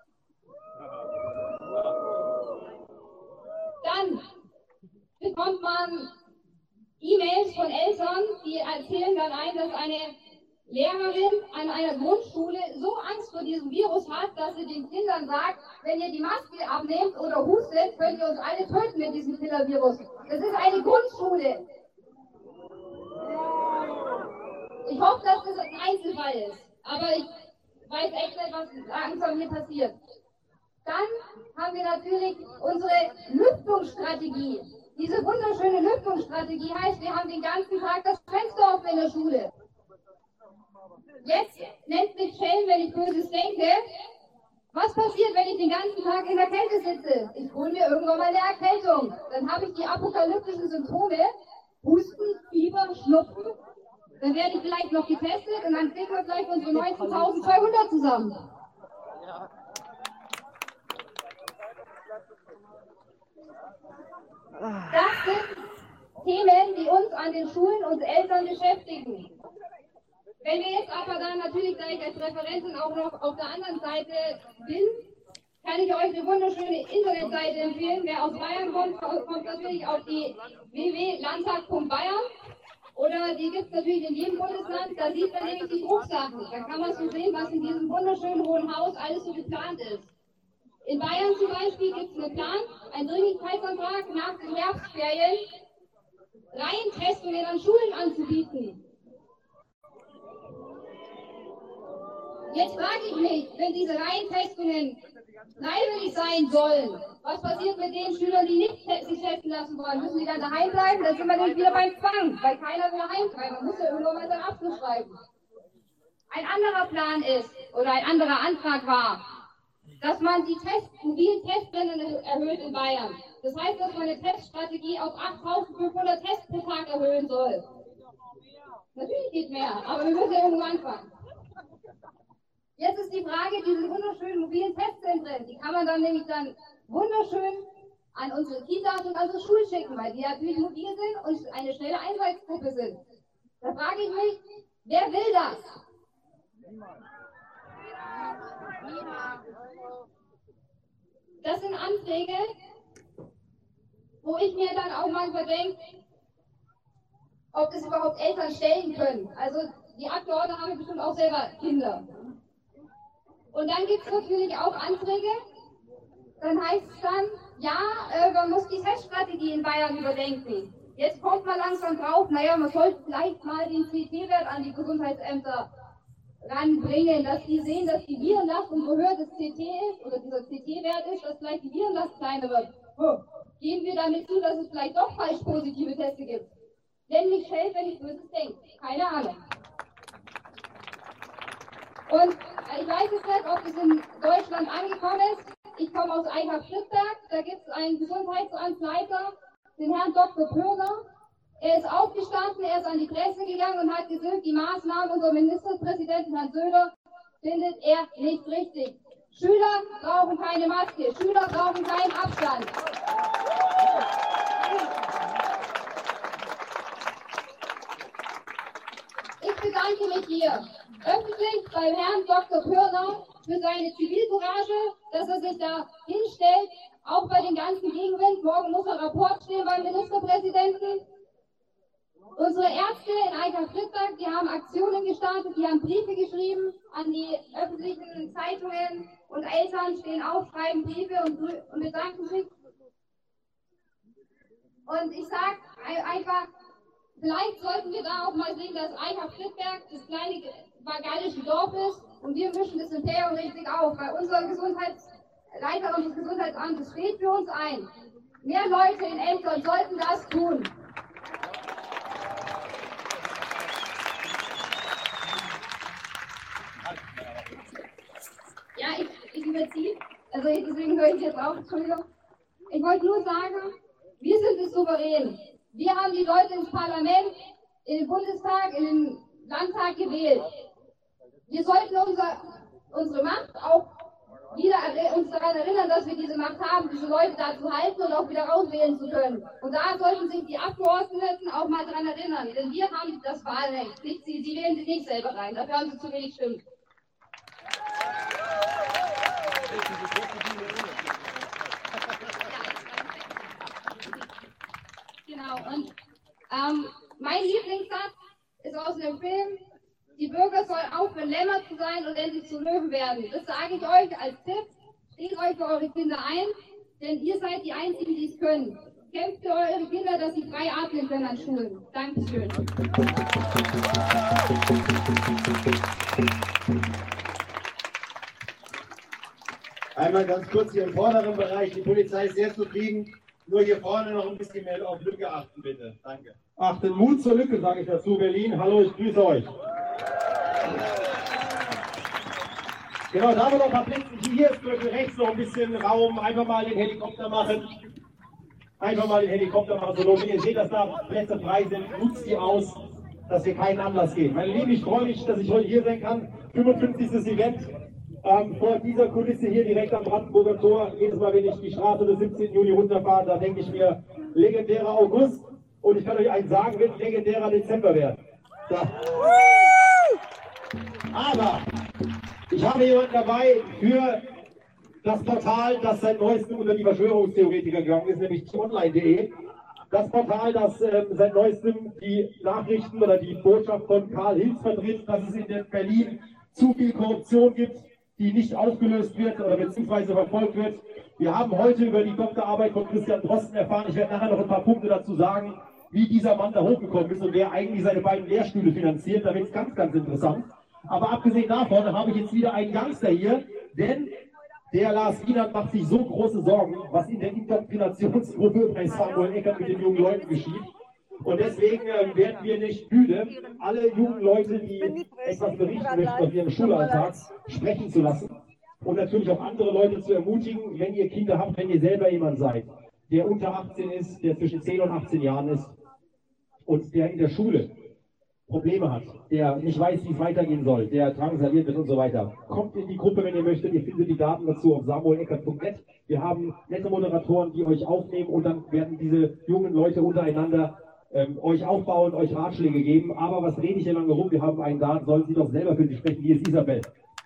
Dann bekommt man E-Mails von Eltern, die erzählen dann ein, dass eine Lehrerin an einer Grundschule so Angst vor diesem Virus hat, dass sie den Kindern sagt, wenn ihr die Maske abnehmt oder hustet, könnt ihr uns alle töten mit diesem Killer-Virus. Das ist eine Grundschule. Ich hoffe, dass das ein Einzelfall ist, aber ich weiß echt nicht, was langsam hier passiert. Dann haben wir natürlich unsere Lüftungsstrategie. Diese wunderschöne Lüftungsstrategie heißt, wir haben den ganzen Tag das Fenster offen in der Schule. Jetzt nennt mich Schelm, wenn ich Böses denke. Was passiert, wenn ich den ganzen Tag in der Kälte sitze? Ich hole mir irgendwann mal eine Erkältung. Dann habe ich die apokalyptischen Symptome, Husten, Fieber, Schnupfen. Dann werde ich vielleicht noch getestet und dann kriegen wir gleich unsere neunzehntausendzweihundert zusammen. Das sind Themen, die uns an den Schulen und Eltern beschäftigen. Wenn wir jetzt aber dann natürlich, da ich als Referentin auch noch auf der anderen Seite bin, kann ich euch eine wunderschöne Internetseite empfehlen. Wer aus Bayern kommt, kommt natürlich auf die w w w punkt landtag punkt bayern. Oder die gibt es natürlich in jedem Bundesland, da sieht man nämlich die Drucksachen. Da kann man so sehen, was in diesem wunderschönen Hohen Haus alles so geplant ist. In Bayern zum Beispiel gibt es einen Plan, einen Dringlichkeitsantrag nach den Herbstferien, Reihentestungen an Schulen anzubieten. Jetzt frage ich mich, wenn diese Reihentestungen freiwillig sein sollen, was passiert mit den Schülern, die nicht sich testen lassen wollen? Müssen die dann daheim bleiben? Dann sind wir nämlich wieder beim Zwang, weil keiner will daheim bleiben. Man muss ja irgendwann mal seinen Abschluss schreiben. Ein anderer Plan ist, oder ein anderer Antrag war, dass man die Test, mobilen Testrennen erhöht in Bayern. Das heißt, dass man eine Teststrategie auf achttausendfünfhundert Tests pro Tag erhöhen soll. Natürlich geht mehr, aber wir müssen ja irgendwo anfangen. Jetzt ist die Frage, diese wunderschönen mobilen Testzentren, die kann man dann nämlich dann wunderschön an unsere Kitas und unsere Schulen schicken, weil die natürlich mobil sind und eine schnelle Einsatzgruppe sind. Da frage ich mich, wer will das? Das sind Anträge, wo ich mir dann auch manchmal denke, ob das überhaupt Eltern stellen können. Also die Abgeordneten haben bestimmt auch selber Kinder. Und dann gibt es natürlich auch Anträge, dann heißt es dann, ja, äh, man muss die Teststrategie in Bayern überdenken. Jetzt kommt man langsam drauf, naja, man sollte vielleicht mal den C T-Wert an die Gesundheitsämter ranbringen, dass die sehen, dass die Virenlast, umso höher das C T ist, oder dieser C T-Wert ist, dass vielleicht die Virenlast kleiner wird. Oh, geben wir damit zu, dass es vielleicht doch falsch positive Teste gibt. Nenn mich Schelf, wenn ich Böses denke. Keine Ahnung. Und ich weiß jetzt nicht, ob es in Deutschland angekommen ist. Ich komme aus Eichach-Friedberg, da gibt es einen Gesundheitsamtsleiter, den Herrn Doktor Pöhler. Er ist aufgestanden, er ist an die Presse gegangen und hat gesagt, die Maßnahmen unseres Ministerpräsidenten Herrn Söder findet er nicht richtig. Schüler brauchen keine Maske, Schüler brauchen keinen Abstand. Ich bedanke mich hier öffentlich beim Herrn Doktor Pörner für seine Zivilcourage, dass er sich da hinstellt, auch bei den ganzen Gegenwind. Morgen muss ein Rapport stehen beim Ministerpräsidenten. Unsere Ärzte in Eichach-Friedberg, die haben Aktionen gestartet, die haben Briefe geschrieben an die öffentlichen Zeitungen und Eltern stehen auf, schreiben Briefe und, und bedanken sich. Und ich sage einfach, vielleicht sollten wir da auch mal sehen, dass Eichach-Friedberg das kleine gallische Dorf ist und wir mischen das Imperium richtig auf, weil unser Gesundheitsleiter unseres Gesundheitsamtes steht für uns ein. Mehr Leute in Ämtern sollten das tun. Ja, ich, ich überziehe, also deswegen höre ich jetzt auf, Entschuldigung. Ich wollte nur sagen, wir sind es souverän. Wir haben die Leute ins Parlament, in den Bundestag, in den Landtag gewählt. Wir sollten unser, unsere Macht auch wieder uns daran erinnern, dass wir diese Macht haben, diese Leute da zu halten und auch wieder rauswählen zu können. Und da sollten sich die Abgeordneten auch mal daran erinnern, denn wir haben das Wahlrecht. Nicht, sie, sie wählen sich nicht selber rein, dafür haben sie zu wenig Stimmen. Genau, und ähm, mein Lieblingssatz ist aus einem Film: Die Bürger sollen aufhören, Lämmer zu sein und endlich zu Löwen werden. Das sage ich euch als Tipp. Steht euch für eure Kinder ein, denn ihr seid die Einzigen, die es können. Kämpft für eure Kinder, dass sie frei atmen können an Schulen. Dankeschön. Einmal ganz kurz hier im vorderen Bereich. Die Polizei ist sehr zufrieden. Nur hier vorne noch ein bisschen mehr auf Lücke achten, bitte. Danke. Achtet Mut zur Lücke, sage ich dazu. Berlin, hallo, ich grüße euch. Genau, da haben wir noch ein paar Plätze. Hier ist wirklich rechts noch ein bisschen Raum. Einfach mal den Helikopter machen. Einfach mal den Helikopter machen. So, wenn ihr seht, dass da Plätze frei sind, nutzt die aus, dass wir keinen Anlass geben. Meine Lieben, ich freue mich, dass ich heute hier sein kann. fünfundfünfzigstes Event. Ähm, vor dieser Kulisse hier direkt am Brandenburger Tor. Jedes Mal, wenn ich die Straße des siebzehnten Juni runterfahre, da denke ich mir, legendärer August. Und ich kann euch eins sagen, wird ein legendärer Dezember werden. So. Aber ich habe jemanden dabei für das Portal, das seit neuestem unter die Verschwörungstheoretiker gegangen ist, nämlich t online punkt de. Das Portal, das ähm, seit neuestem die Nachrichten oder die Botschaft von Karl Hills vertritt, dass es in Berlin zu viel Korruption gibt, die nicht aufgelöst wird oder beziehungsweise verfolgt wird. Wir haben heute über die Doktorarbeit von Christian Drosten erfahren. Ich werde nachher noch ein paar Punkte dazu sagen, wie dieser Mann da hochgekommen ist und wer eigentlich seine beiden Lehrstühle finanziert. Da wird es ganz, ganz interessant. Aber abgesehen davon habe ich jetzt wieder einen Youngster hier, denn der Lars Wienand macht sich so große Sorgen, was in der Indoktrinationsgruppe bei Samuel Eckert mit den jungen Leuten geschieht. Und deswegen äh, werden wir nicht müde, alle jungen Leute, die etwas berichten möchten aus ihrem Schulalltag, sprechen zu lassen. Und natürlich auch andere Leute zu ermutigen, wenn ihr Kinder habt, wenn ihr selber jemand seid, der unter achtzehn ist, der zwischen zehn und achtzehn Jahren ist und der in der Schule Probleme hat, der nicht weiß, wie es weitergehen soll, der drangsaliert wird und so weiter. Kommt in die Gruppe, wenn ihr möchtet. Ihr findet die Daten dazu auf samuel eckert punkt net. Wir haben nette Moderatoren, die euch aufnehmen und dann werden diese jungen Leute untereinander ähm, euch aufbauen, euch Ratschläge geben. Aber was rede ich hier lange rum? Wir haben einen da, sollen Sie doch selber für sich sprechen. Hier ist Isabel.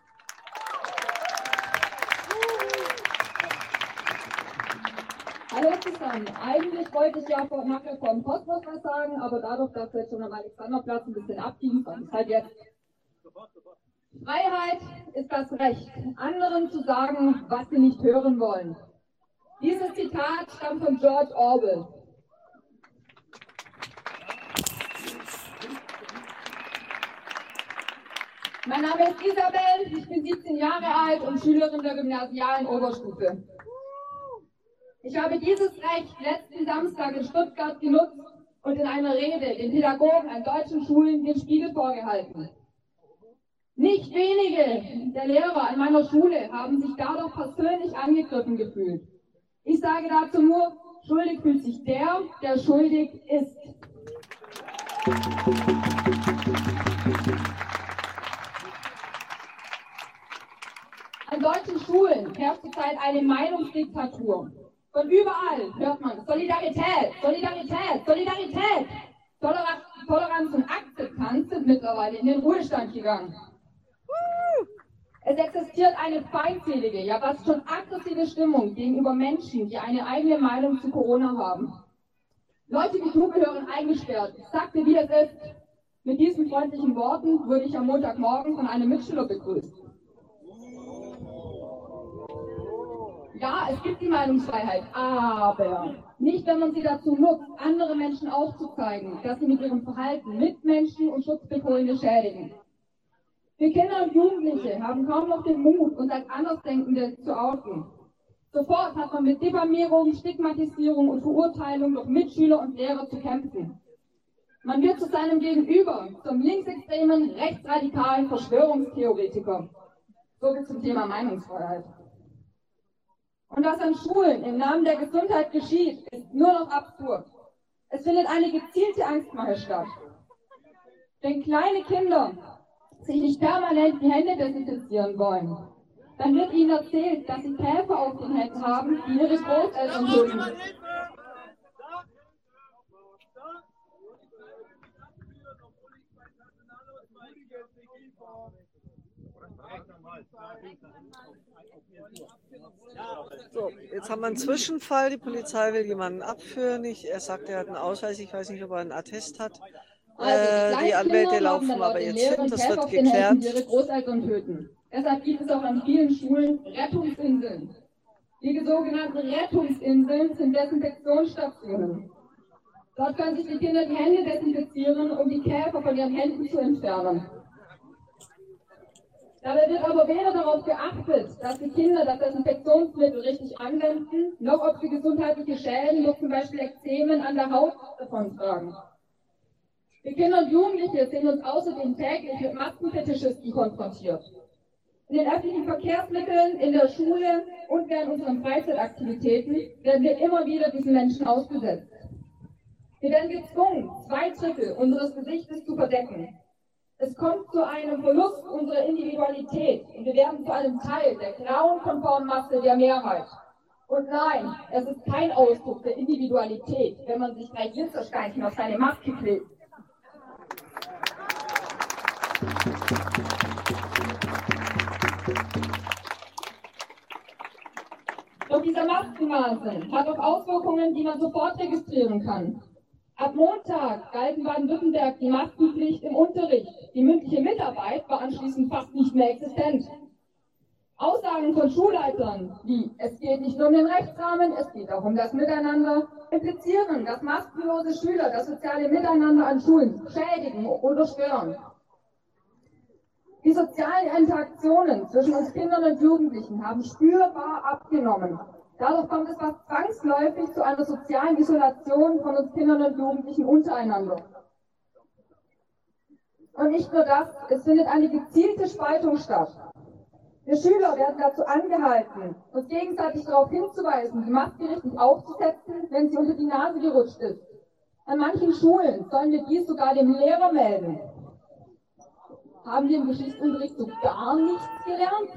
Hallo zusammen. Eigentlich wollte ich ja vor, nachher vor dem Kosmos was sagen, aber dadurch, dass wir jetzt schon am Alexanderplatz ein bisschen abgingen, fand ich halt jetzt. Freiheit ist das Recht, anderen zu sagen, was sie nicht hören wollen. Dieses Zitat stammt von George Orwell. Mein Name ist Isabel, ich bin siebzehn Jahre alt und Schülerin der gymnasialen Oberstufe. Ich habe dieses Recht letzten Samstag in Stuttgart genutzt und in einer Rede den Pädagogen an deutschen Schulen den Spiegel vorgehalten. Nicht wenige der Lehrer an meiner Schule haben sich dadurch persönlich angegriffen gefühlt. Ich sage dazu nur, schuldig fühlt sich der, der schuldig ist. An deutschen Schulen herrscht zurzeit eine Meinungsdiktatur. Von überall hört man Solidarität, Solidarität, Solidarität. Toleranz, Toleranz und Akzeptanz sind mittlerweile in den Ruhestand gegangen. Es existiert eine feindselige, ja fast schon aggressive Stimmung gegenüber Menschen, die eine eigene Meinung zu Corona haben. Leute wie du gehören eingesperrt. Ich sagte, wie es ist. Mit diesen freundlichen Worten wurde ich am Montagmorgen von einem Mitschüler begrüßt. Ja, es gibt die Meinungsfreiheit, aber nicht, wenn man sie dazu nutzt, andere Menschen aufzuzeigen, dass sie mit ihrem Verhalten Mitmenschen und Schutzbefohlene schädigen. Wir Kinder und Jugendliche haben kaum noch den Mut, uns als Andersdenkende zu outen. Sofort hat man mit Diffamierung, Stigmatisierung und Verurteilung durch Mitschüler und Lehrer zu kämpfen. Man wird zu seinem Gegenüber, zum linksextremen, rechtsradikalen Verschwörungstheoretiker. So viel zum Thema Meinungsfreiheit. Und was an Schulen im Namen der Gesundheit geschieht, ist nur noch absurd. Es findet eine gezielte Angstmache statt. Wenn kleine Kinder sich nicht permanent die Hände desinfizieren wollen, dann wird ihnen erzählt, dass sie Käfer auf den Händen haben, die ihre Großeltern töten. So, jetzt haben wir einen Zwischenfall. Die Polizei will jemanden abführen. Ich, er sagt, er hat einen Ausweis. Ich weiß nicht, ob er einen Attest hat. Also, äh, die Anwälte laufen aber jetzt hin. Das wird geklärt. Die ihre Großeltern töten. Deshalb gibt es auch an vielen Schulen Rettungsinseln. Die sogenannten Rettungsinseln sind Desinfektionsstationen. Dort können sich die Kinder die Hände desinfizieren, um die Käfer von ihren Händen zu entfernen. Dabei wird aber weder darauf geachtet, dass die Kinder das Desinfektionsmittel richtig anwenden, noch ob sie gesundheitliche Schäden, wie zum Beispiel Ekzemen an der Haut davontragen. Wir Kinder und Jugendliche sehen uns außerdem täglich mit Maskenfetischisten konfrontiert. In den öffentlichen Verkehrsmitteln, in der Schule und während unseren Freizeitaktivitäten werden wir immer wieder diesen Menschen ausgesetzt. Wir werden gezwungen, zwei Drittel unseres Gesichtes zu verdecken. Es kommt zu einem Verlust unserer Individualität und wir werden zu einem Teil der grauenkonformen Masse der Mehrheit. Und nein, es ist kein Ausdruck der Individualität, wenn man sich drei Glitzersteinchen auf seine Maske klebt. Doch dieser Maskenwahnsinn hat auch Auswirkungen, die man sofort registrieren kann. Ab Montag galt in Baden-Württemberg die Maskenpflicht im Unterricht. Die mündliche Mitarbeit war anschließend fast nicht mehr existent. Aussagen von Schulleitern wie es geht nicht nur um den Rechtsrahmen, es geht auch um das Miteinander, implizieren, dass maskenlose Schüler das soziale Miteinander an Schulen schädigen oder stören. Die sozialen Interaktionen zwischen uns Kindern und Jugendlichen haben spürbar abgenommen. Dadurch kommt es fast zwangsläufig zu einer sozialen Isolation von uns Kindern und Jugendlichen untereinander. Und nicht nur das, es findet eine gezielte Spaltung statt. Wir Schüler werden dazu angehalten, uns gegenseitig darauf hinzuweisen, die Maske richtig aufzusetzen, wenn sie unter die Nase gerutscht ist. An manchen Schulen sollen wir dies sogar dem Lehrer melden. Haben wir im Geschichtsunterricht so gar nichts gelernt?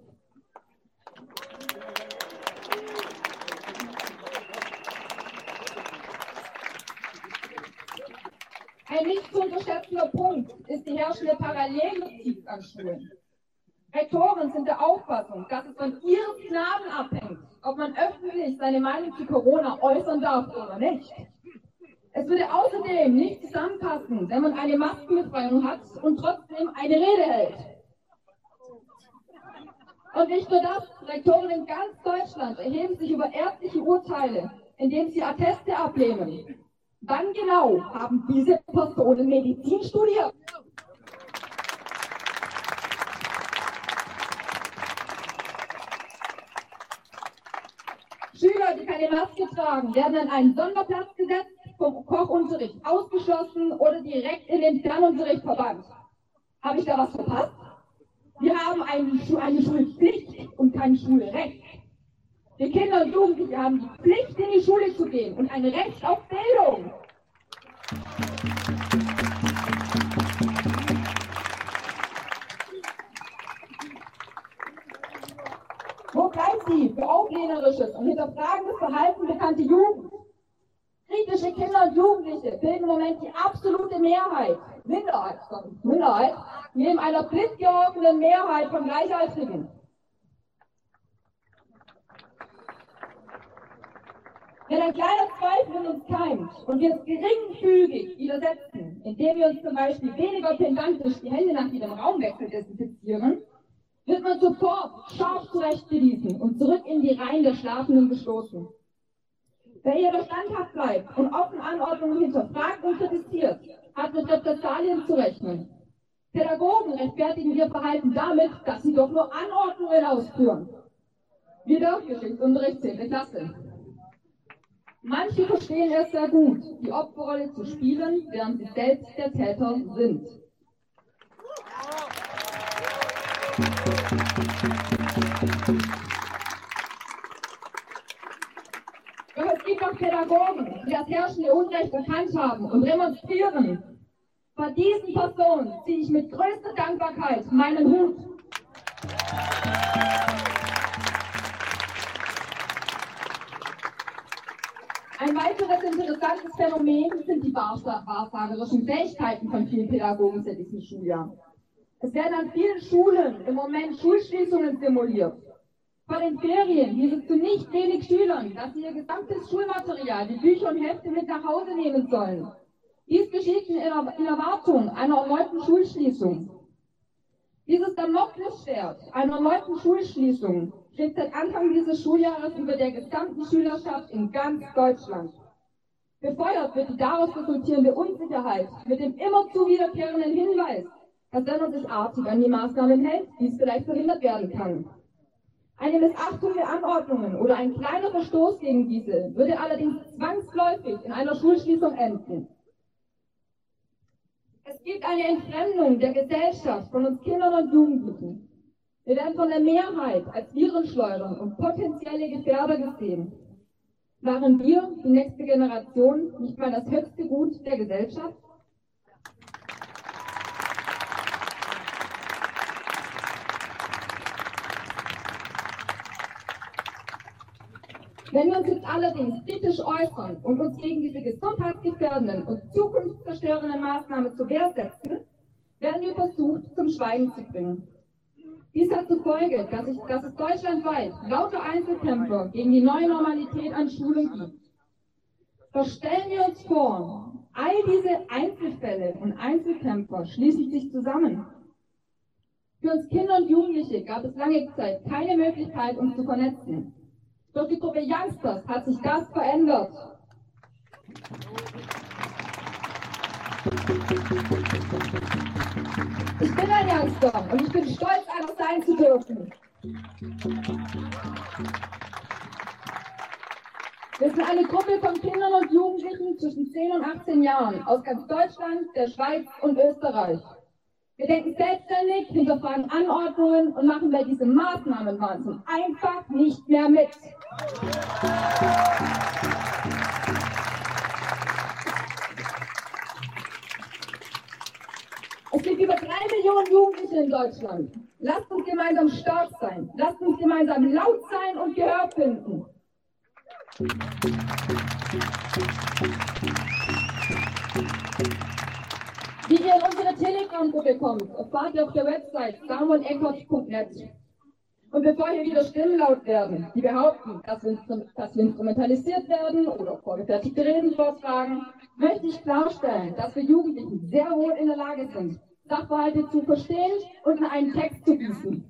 Ein nicht zu unterschätzender Punkt ist die herrschende Paralleljustiz an Schulen. Rektoren sind der Auffassung, dass es von ihren Knaben abhängt, ob man öffentlich seine Meinung zu Corona äußern darf oder nicht. Es würde außerdem nicht zusammenpassen, wenn man eine Maskenbefreiung hat und trotzdem eine Rede hält. Und nicht nur das, Rektoren in ganz Deutschland erheben sich über ärztliche Urteile, indem sie Atteste ablehnen. Wann genau haben diese Personen Medizin studiert? Schüler, die keine Maske tragen, werden an einen Sonderplatz gesetzt, vom Kochunterricht ausgeschlossen oder direkt in den Fernunterricht verbannt. Habe ich da was verpasst? Wir haben eine, Schu eine Schulpflicht und kein Schulrecht. Die Kinder und Jugendlichen haben die Pflicht, in die Schule zu gehen und ein Recht auf Bildung. Wo bleibt sie für auflehnerisches und hinterfragendes Verhalten bekannte Jugend? Kritische Kinder und Jugendliche bilden im Moment die absolute Mehrheit, Minderheit, sorry, Minderheit, neben einer blitzgeordneten Mehrheit von Gleichaltrigen. Wenn ein kleiner Zweifel in uns keimt und wir es geringfügig widersetzen, indem wir uns zum Beispiel weniger pedantisch die Hände nach jedem Raumwechsel desinfizieren, wird man sofort scharf zurechtgewiesen und zurück in die Reihen der Schlafenden gestoßen. Wer jedoch standhaft bleibt und offen Anordnungen hinterfragt und kritisiert, hat mit Repressalien zu rechnen. Pädagogen rechtfertigen ihr Verhalten damit, dass sie doch nur Anordnungen ausführen. Wieder Geschichtsunterricht zehnte Klasse. Manche verstehen es sehr gut, die Opferrolle zu spielen, während sie selbst der Täter sind. Doch es gibt auch Pädagogen, die das herrschende Unrecht erkannt haben und demonstrieren. Vor diesen Personen ziehe ich mit größter Dankbarkeit meinen Hut. Ein weiteres interessantes Phänomen sind die wahrsagerischen Fähigkeiten von vielen Pädagogen seit diesem Schuljahr. Es werden an vielen Schulen im Moment Schulschließungen simuliert. Vor den Ferien hieß es zu nicht wenig Schülern, dass sie ihr gesamtes Schulmaterial, die Bücher und Hefte mit nach Hause nehmen sollen. Dies geschieht in Erwartung einer erneuten Schulschließung. Dieses Damoklesschwert einer erneuten Schulschließung steht seit Anfang dieses Schuljahres über der gesamten Schülerschaft in ganz Deutschland. Befeuert wird die daraus resultierende Unsicherheit mit dem immerzu wiederkehrenden Hinweis, dass wenn man sich artig an die Maßnahmen hält, dies vielleicht verhindert werden kann. Eine Missachtung der Anordnungen oder ein kleiner Verstoß gegen diese würde allerdings zwangsläufig in einer Schulschließung enden. Es gibt eine Entfremdung der Gesellschaft von uns Kindern und Jugendlichen. Wir werden von der Mehrheit als Virenschleudern und potenzielle Gefährder gesehen. Waren wir, die nächste Generation, nicht mal das höchste Gut der Gesellschaft? Wenn wir uns jetzt allerdings kritisch äußern und uns gegen diese gesundheitsgefährdenden und zukunftszerstörenden Maßnahmen zur Wehr setzen, werden wir versucht, zum Schweigen zu bringen. Dies hat zur Folge, dass, ich, dass es deutschlandweit lauter Einzelkämpfer gegen die neue Normalität an Schulen gibt. Doch stellen wir uns vor, all diese Einzelfälle und Einzelkämpfer schließen sich zusammen. Für uns Kinder und Jugendliche gab es lange Zeit keine Möglichkeit, uns zu vernetzen. Durch die Gruppe Youngsters hat sich das verändert. Ich bin ein Youngster und ich bin stolz, einer sein zu dürfen. Wir sind eine Gruppe von Kindern und Jugendlichen zwischen zehn und achtzehn Jahren aus ganz Deutschland, der Schweiz und Österreich. Wir denken selbstständig, hinterfragen Anordnungen und machen bei diesem Maßnahmenwahnsinn einfach nicht mehr mit. Es gibt über drei Millionen Jugendliche in Deutschland. Lasst uns gemeinsam stark sein. Lasst uns gemeinsam laut sein und Gehör finden. Wie ihr in unsere Telegram-Gruppe kommt, erfahrt ihr auf der Website samuel eckert punkt net. Und bevor hier wieder Stimmen laut werden, die behaupten, dass wir, dass wir instrumentalisiert werden oder vorgefertigte Reden vortragen, möchte ich klarstellen, dass wir Jugendlichen sehr wohl in der Lage sind, Sachverhalte zu verstehen und in einen Text zu gießen.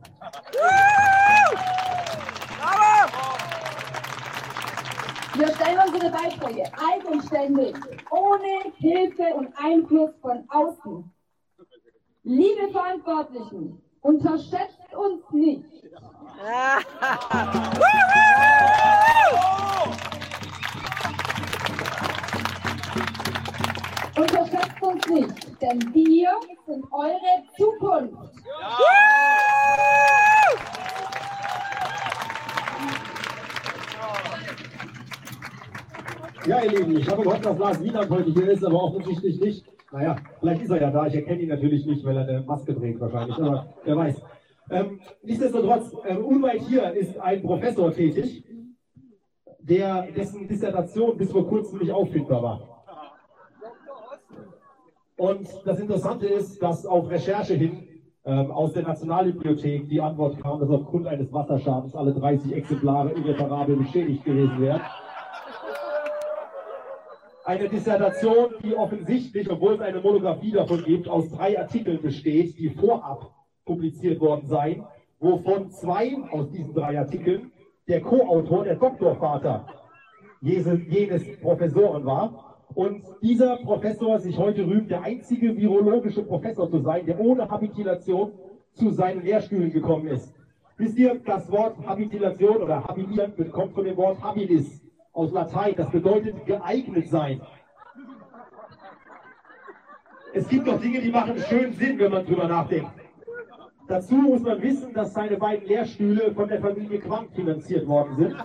Wir stellen unsere Beiträge eigenständig, ohne Hilfe und Einfluss von außen. Liebe Verantwortlichen, unterschätzt uns nicht. Unterschätzt uns nicht, denn wir sind eure Zukunft. ihr Lieben, ich habe gehofft, dass Lars Wieland heute hier ist, aber offensichtlich nicht. Naja, vielleicht ist er ja da, ich erkenne ihn natürlich nicht, weil er eine Maske trägt wahrscheinlich, aber wer weiß. Ähm, nichtsdestotrotz, ähm, unweit hier ist ein Professor tätig, der, dessen Dissertation bis vor kurzem nicht auffindbar war. Und das Interessante ist, dass auf Recherche hin ähm, aus der Nationalbibliothek die Antwort kam, dass aufgrund eines Wasserschadens alle dreißig Exemplare irreparabel beschädigt gewesen wären. Eine Dissertation, die offensichtlich, obwohl es eine Monographie davon gibt, aus drei Artikeln besteht, die vorab publiziert worden seien, wovon zwei aus diesen drei Artikeln der Co-Autor, der Doktorvater jenes Professoren war. Und dieser Professor sich heute rühmt, der einzige virologische Professor zu sein, der ohne Habilitation zu seinen Lehrstühlen gekommen ist. Wisst ihr, das Wort Habilitation oder habilieren kommt von dem Wort habilis aus Latein. Das bedeutet geeignet sein. Es gibt doch Dinge, die machen schön Sinn, wenn man drüber nachdenkt. Dazu muss man wissen, dass seine beiden Lehrstühle von der Familie Quandt finanziert worden sind.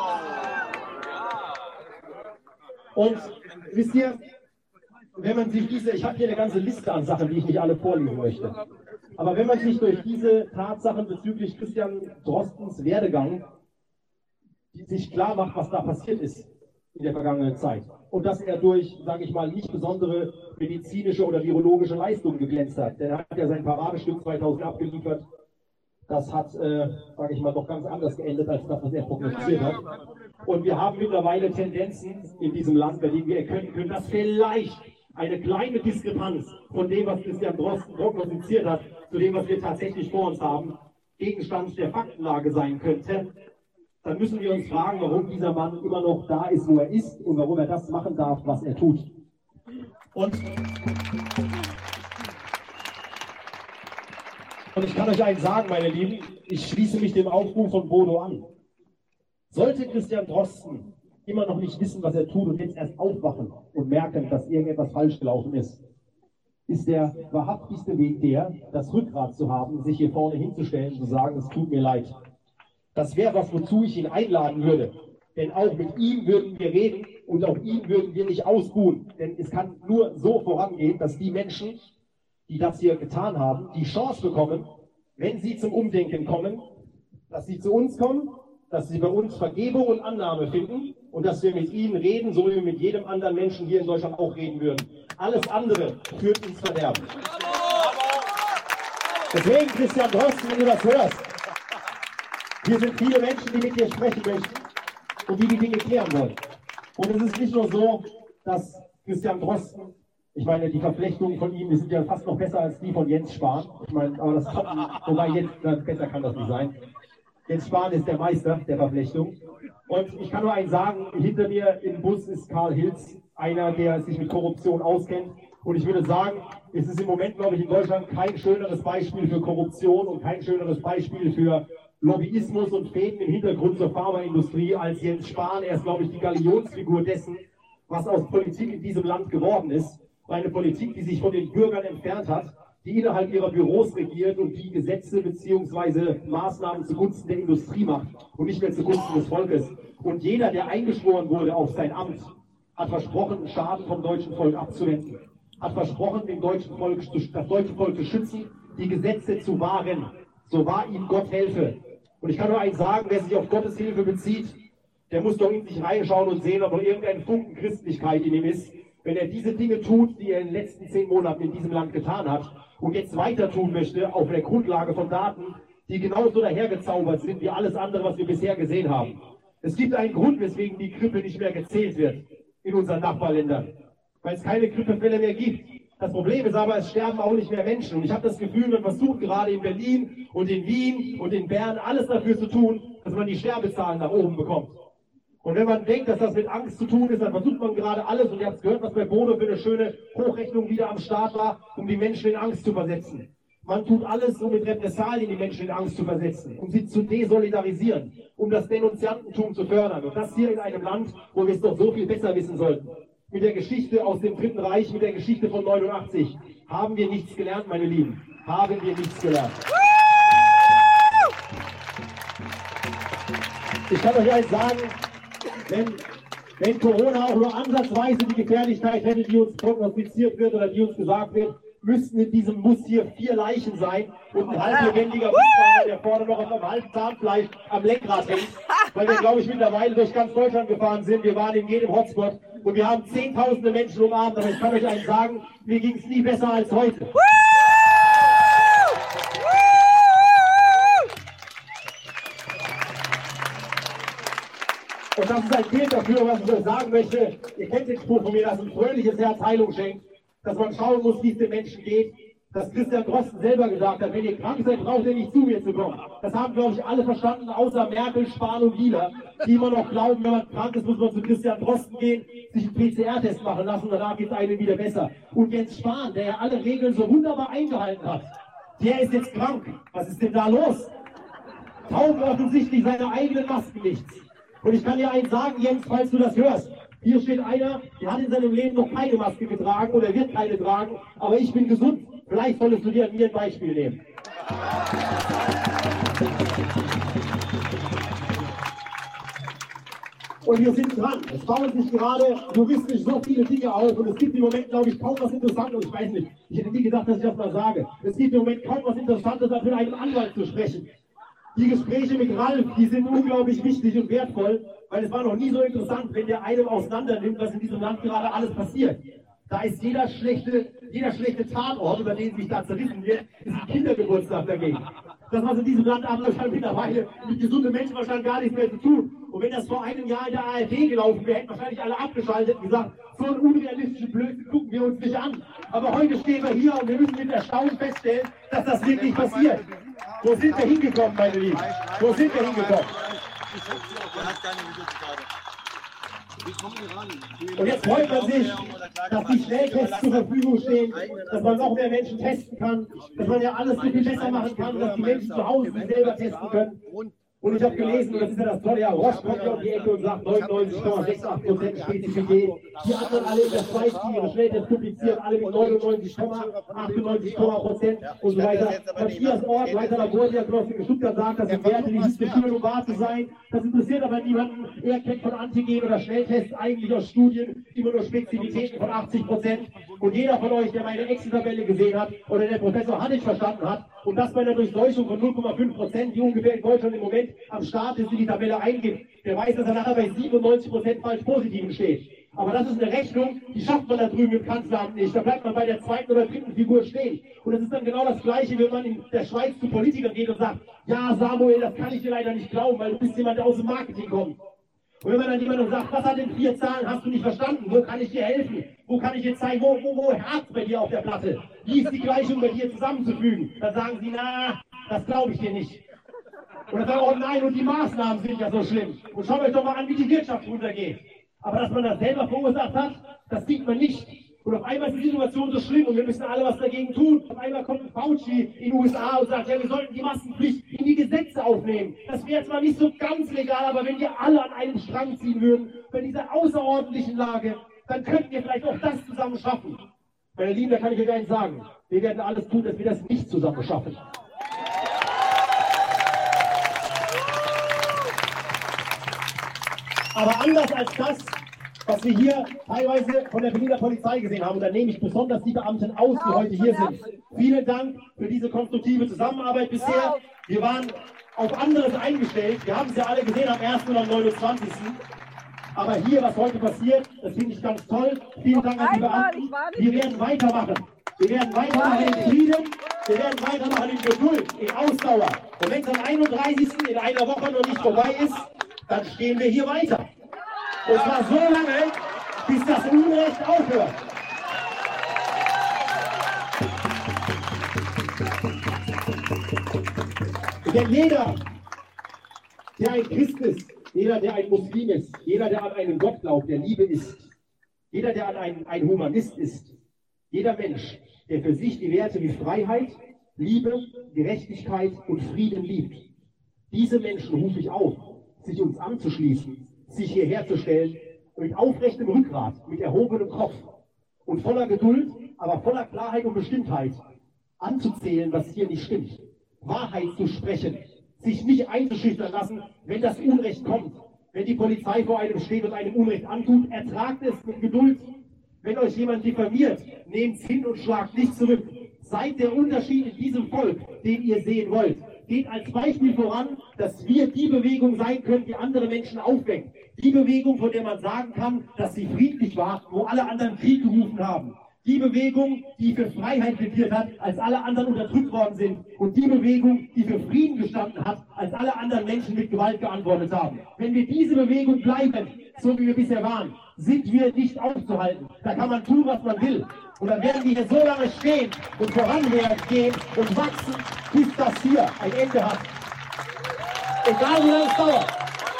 Und wisst ihr, wenn man sich diese, ich habe hier eine ganze Liste an Sachen, die ich nicht alle vorlesen möchte, aber wenn man sich durch diese Tatsachen bezüglich Christian Drostens Werdegang sich klar macht, was da passiert ist in der vergangenen Zeit und dass er durch, sage ich mal, nicht besondere medizinische oder virologische Leistungen geglänzt hat, denn er hat ja sein Paradestück zweitausend abgeliefert. Das hat, äh, sage ich mal, doch ganz anders geendet, als das, was er prognostiziert hat. Und wir haben mittlerweile Tendenzen in diesem Land, bei denen wir erkennen können, dass vielleicht eine kleine Diskrepanz von dem, was Christian Drosten prognostiziert hat, zu dem, was wir tatsächlich vor uns haben, Gegenstand der Faktenlage sein könnte. Dann müssen wir uns fragen, warum dieser Mann immer noch da ist, wo er ist und warum er das machen darf, was er tut. Und Und ich kann euch eins sagen, meine Lieben, ich schließe mich dem Aufruf von Bodo an. Sollte Christian Drosten immer noch nicht wissen, was er tut und jetzt erst aufwachen und merken, dass irgendetwas falsch gelaufen ist, ist der wahrhaftigste Weg der, das Rückgrat zu haben, sich hier vorne hinzustellen und zu sagen, es tut mir leid. Das wäre was, wozu ich ihn einladen würde. Denn auch mit ihm würden wir reden und auch ihn würden wir nicht ausbuhen. Denn es kann nur so vorangehen, dass die Menschen, die das hier getan haben, die Chance bekommen, wenn sie zum Umdenken kommen, dass sie zu uns kommen, dass sie bei uns Vergebung und Annahme finden und dass wir mit ihnen reden, so wie wir mit jedem anderen Menschen hier in Deutschland auch reden würden. Alles andere führt ins Verderben. Deswegen, Christian Drosten, wenn du das hörst, hier sind viele Menschen, die mit dir sprechen möchten und die die Dinge klären wollen. Und es ist nicht nur so, dass Christian Drosten, ich meine, die Verflechtungen von ihm, die sind ja fast noch besser als die von Jens Spahn. Ich meine, aber das kommt, wobei Jens, na, besser kann das nicht sein. Jens Spahn ist der Meister der Verflechtung. Und ich kann nur eins sagen, hinter mir im Bus ist Karl Hilz, einer, der sich mit Korruption auskennt. Und ich würde sagen, es ist im Moment, glaube ich, in Deutschland kein schöneres Beispiel für Korruption und kein schöneres Beispiel für Lobbyismus und Fäden im Hintergrund zur Pharmaindustrie als Jens Spahn. Er ist, glaube ich, die Galionsfigur dessen, was aus Politik in diesem Land geworden ist. Eine Politik, die sich von den Bürgern entfernt hat, die innerhalb ihrer Büros regiert und die Gesetze bzw. Maßnahmen zugunsten der Industrie macht und nicht mehr zugunsten des Volkes. Und jeder, der eingeschworen wurde auf sein Amt, hat versprochen, den Schaden vom deutschen Volk abzuwenden, hat versprochen, dem deutschen Volk, das deutsche Volk zu schützen, die Gesetze zu wahren. So wahr ihm Gott helfe. Und ich kann nur eins sagen, wer sich auf Gottes Hilfe bezieht, der muss doch in sich reinschauen und sehen, ob noch irgendein Funken Christlichkeit in ihm ist. Wenn er diese Dinge tut, die er in den letzten zehn Monaten in diesem Land getan hat und jetzt weiter tun möchte auf der Grundlage von Daten, die genauso dahergezaubert sind wie alles andere, was wir bisher gesehen haben. Es gibt einen Grund, weswegen die Grippe nicht mehr gezählt wird in unseren Nachbarländern, weil es keine Grippefälle mehr gibt. Das Problem ist aber, es sterben auch nicht mehr Menschen. Und ich habe das Gefühl, man versucht gerade in Berlin und in Wien und in Bern alles dafür zu tun, dass man die Sterbezahlen nach oben bekommt. Und wenn man denkt, dass das mit Angst zu tun ist, dann versucht man gerade alles, und ihr habt es gehört, was bei Bodo für eine schöne Hochrechnung wieder am Start war, um die Menschen in Angst zu versetzen. Man tut alles, um mit Repressalien die Menschen in Angst zu versetzen, um sie zu desolidarisieren, um das Denunziantentum zu fördern. Und das hier in einem Land, wo wir es doch so viel besser wissen sollten. Mit der Geschichte aus dem Dritten Reich, mit der Geschichte von neunundachtzig, haben wir nichts gelernt, meine Lieben. Haben wir nichts gelernt. Ich kann euch eins sagen, wenn wenn Corona auch nur ansatzweise die Gefährlichkeit hätte, die uns prognostiziert wird oder die uns gesagt wird, müssten in diesem Muss hier vier Leichen sein und ein halblebendiger Busfahrer, der vorne noch auf einem halben Zahnfleisch am Lenkrad hängt, weil wir, glaube ich, mittlerweile durch ganz Deutschland gefahren sind. Wir waren in jedem Hotspot und wir haben zehntausende Menschen umarmt, aber ich kann euch eins sagen, mir ging es nie besser als heute. Und das ist ein Bild dafür, was ich euch sagen möchte. Ihr kennt den Spruch von mir, dass ein fröhliches Herz Heilung schenkt, dass man schauen muss, wie es den Menschen geht. Dass Christian Drosten selber gesagt hat, wenn ihr krank seid, braucht ihr nicht zu mir zu kommen. Das haben, glaube ich, alle verstanden, außer Merkel, Spahn und Wieler, die immer noch glauben, wenn man krank ist, muss man zu Christian Drosten gehen, sich einen P C R-Test machen lassen, danach geht es einem wieder besser. Und Jens Spahn, der ja alle Regeln so wunderbar eingehalten hat, der ist jetzt krank. Was ist denn da los? Taugen offensichtlich seine eigenen Masken nichts. Und ich kann dir eins sagen, Jens, falls du das hörst. Hier steht einer, der hat in seinem Leben noch keine Maske getragen oder wird keine tragen, aber ich bin gesund. Vielleicht solltest du dir an mir ein Beispiel nehmen. Und wir sind dran. Es bauen sich gerade juristisch so viele Dinge auf und es gibt im Moment, glaube ich, kaum was Interessantes. Ich weiß nicht, ich hätte nie gedacht, dass ich das mal sage. Es gibt im Moment kaum was Interessantes, als mit einem Anwalt zu sprechen. Die Gespräche mit Ralf, die sind unglaublich wichtig und wertvoll, weil es war noch nie so interessant, wenn der einem auseinander nimmt, was in diesem Land gerade alles passiert. Da ist jeder schlechte, jeder schlechte Tatort, über den sich da zerrissen wird, ist ein Kindergeburtstag dagegen. Das, was in diesem Land abläuft, hat mittlerweile mit gesunden Menschenverstand gar nichts mehr zu tun. Und wenn das vor einem Jahr in der A R D gelaufen wäre, hätten wahrscheinlich alle abgeschaltet und gesagt, so einen unrealistischen Blödsinn gucken wir uns nicht an. Aber heute stehen wir hier und wir müssen mit Erstaunen feststellen, dass das wirklich passiert. Wo sind wir hingekommen, meine Lieben? Wo sind wir hingekommen? Und jetzt freut man sich, dass die Schnelltests zur Verfügung stehen, dass man noch mehr Menschen testen kann, dass man ja alles so viel besser machen kann, dass die Menschen zu Hause sich selber testen können. Und ich habe gelesen, und das ist ja das Tolle, ja, Roche kommt ja um die Ecke und sagt neunundneunzig Komma sechsundachtzig Prozent Spezifität. Die anderen alle in der Schweiz, die ihre Schnelltests publizieren, alle mit neunundneunzig Komma achtundneunzig Prozent und so weiter. Matthias Ort, Leiter Labordiagnostik in Stuttgart, sagt, das sind Werte, die sind schön, um wahr zu sein. Das interessiert aber niemanden. Er kennt von Antigen oder Schnelltests eigentlich aus Studien immer nur Spezifitäten von achtzig Prozent. Und jeder von euch, der meine Excel-Tabelle gesehen hat oder der Professor Hannig verstanden hat und das bei einer Durchseuchung von null Komma fünf Prozent, die ungefähr in Deutschland im Moment am Start ist, die die Tabelle eingibt, der weiß, dass er nachher bei siebenundneunzig Prozent falsch Positiven steht. Aber das ist eine Rechnung, die schafft man da drüben im Kanzleramt nicht. Da bleibt man bei der zweiten oder dritten Figur stehen. Und das ist dann genau das Gleiche, wenn man in der Schweiz zu Politikern geht und sagt, ja Samuel, das kann ich dir leider nicht glauben, weil du bist jemand, der aus dem Marketing kommt. Und wenn man dann jemandem sagt, was hat denn vier Zahlen, hast du nicht verstanden, wo kann ich dir helfen? Wo kann ich dir zeigen, wo, wo, wo hakt bei dir auf der Platte? Wie ist die Gleichung bei dir zusammenzufügen? Dann sagen sie, na, das glaube ich dir nicht. Und dann sagen, oh nein, und die Maßnahmen sind ja so schlimm. Und schaut euch doch mal an, wie die Wirtschaft runtergeht. Aber dass man das selber verursacht hat, das sieht man nicht. Und auf einmal ist die Situation so schlimm und wir müssen alle was dagegen tun. Auf einmal kommt ein Fauci in den U S A und sagt, ja, wir sollten die Maskenpflicht in die Gesetze aufnehmen. Das wäre zwar nicht so ganz legal, aber wenn wir alle an einem Strang ziehen würden, bei dieser außerordentlichen Lage, dann könnten wir vielleicht auch das zusammen schaffen. Meine Lieben, da kann ich euch eins sagen. Wir werden alles tun, dass wir das nicht zusammen schaffen. Aber anders als das, was wir hier teilweise von der Berliner Polizei gesehen haben, und da nehme ich besonders die Beamten aus, die heute hier sind. Vielen Dank für diese konstruktive Zusammenarbeit bisher. Wir waren auf anderes eingestellt. Wir haben es ja alle gesehen am ersten und am neunundzwanzigsten Aber hier, was heute passiert, das finde ich ganz toll. Vielen Dank an die Beamten. Wir werden weitermachen. Wir werden weitermachen in Frieden. Wir werden weitermachen in Geduld, in Ausdauer. Und wenn es am einunddreißigsten in einer Woche noch nicht vorbei ist, dann stehen wir hier weiter. Und zwar so lange, bis das Unrecht aufhört. Denn jeder, der ein Christ ist, jeder, der ein Muslim ist, jeder, der an einen Gott glaubt, der Liebe ist, jeder, der an einen, ein Humanist ist, jeder Mensch, der für sich die Werte wie Freiheit, Liebe, Gerechtigkeit und Frieden liebt. Diese Menschen rufe ich auf, sich uns anzuschließen, sich hierher zu stellen, mit aufrechtem Rückgrat, mit erhobenem Kopf und voller Geduld, aber voller Klarheit und Bestimmtheit anzuzählen, was hier nicht stimmt. Wahrheit zu sprechen, sich nicht einzuschüchtern lassen, wenn das Unrecht kommt, Wenn die Polizei vor einem steht und einem Unrecht antut, ertragt es mit Geduld. Wenn euch jemand diffamiert, nehmt es hin und schlagt nicht zurück. Seid der Unterschied in diesem Volk, den ihr sehen wollt. Geht als Beispiel voran, dass wir die Bewegung sein können, die andere Menschen aufweckt. Die Bewegung, von der man sagen kann, dass sie friedlich war, wo alle anderen Krieg gerufen haben. Die Bewegung, die für Freiheit plädiert hat, als alle anderen unterdrückt worden sind. Und die Bewegung, die für Frieden gestanden hat, als alle anderen Menschen mit Gewalt geantwortet haben. Wenn wir diese Bewegung bleiben, so wie wir bisher waren, sind wir nicht aufzuhalten. Da kann man tun, was man will. Und dann werden wir hier so lange stehen und voranwärts gehen und wachsen, bis das hier ein Ende hat. Egal wie lange es dauert.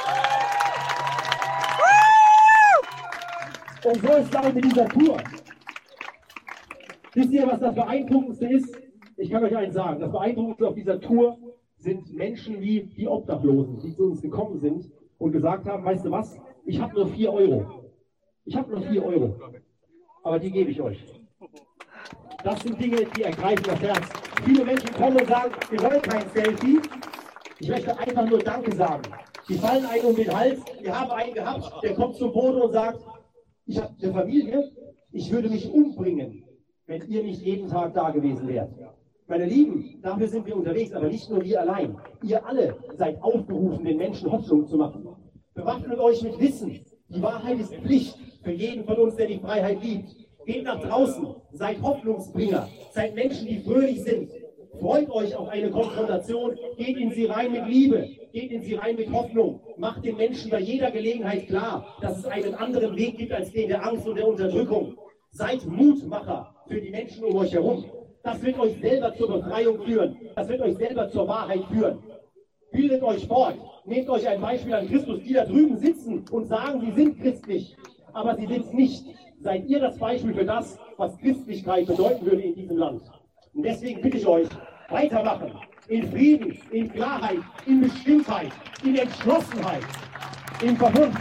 Und so ist es auch mit dieser Tour. Wisst ihr, was das Beeindruckendste ist? Ich kann euch eins sagen. Das Beeindruckendste auf dieser Tour sind Menschen wie die Obdachlosen, die zu uns gekommen sind und gesagt haben, weißt du was, ich habe nur vier Euro. Ich habe nur vier Euro. Aber die gebe ich euch. Das sind Dinge, die ergreifen das Herz. Viele Menschen kommen und sagen, wir wollen kein Selfie. Ich möchte einfach nur Danke sagen. Die fallen einem um den Hals. Wir haben einen gehabt, der kommt zum Boden und sagt, ich habe eine Familie, ich würde mich umbringen, wenn ihr nicht jeden Tag da gewesen wärt. Meine Lieben, dafür sind wir unterwegs, aber nicht nur wir allein. Ihr alle seid aufgerufen, den Menschen Hoffnung zu machen. Bewaffnet euch mit Wissen. Die Wahrheit ist Pflicht für jeden von uns, der die Freiheit liebt. Geht nach draußen, seid Hoffnungsbringer, seid Menschen, die fröhlich sind. Freut euch auf eine Konfrontation, geht in sie rein mit Liebe, geht in sie rein mit Hoffnung. Macht den Menschen bei jeder Gelegenheit klar, dass es einen anderen Weg gibt als den der Angst und der Unterdrückung. Seid Mutmacher für die Menschen um euch herum. Das wird euch selber zur Befreiung führen. Das wird euch selber zur Wahrheit führen. Bildet euch fort. Nehmt euch ein Beispiel an Christus, die da drüben sitzen und sagen, sie sind christlich. Aber sie sind es nicht. Seid ihr das Beispiel für das, was Christlichkeit bedeuten würde in diesem Land. Und deswegen bitte ich euch, weitermachen. In Frieden, in Klarheit, in Bestimmtheit, in Entschlossenheit, in Verbund.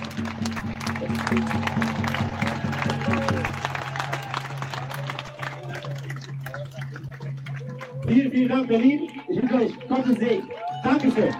Vielen, vielen Dank, Berlin. Ich wünsche euch Gottes Segen. Dankeschön.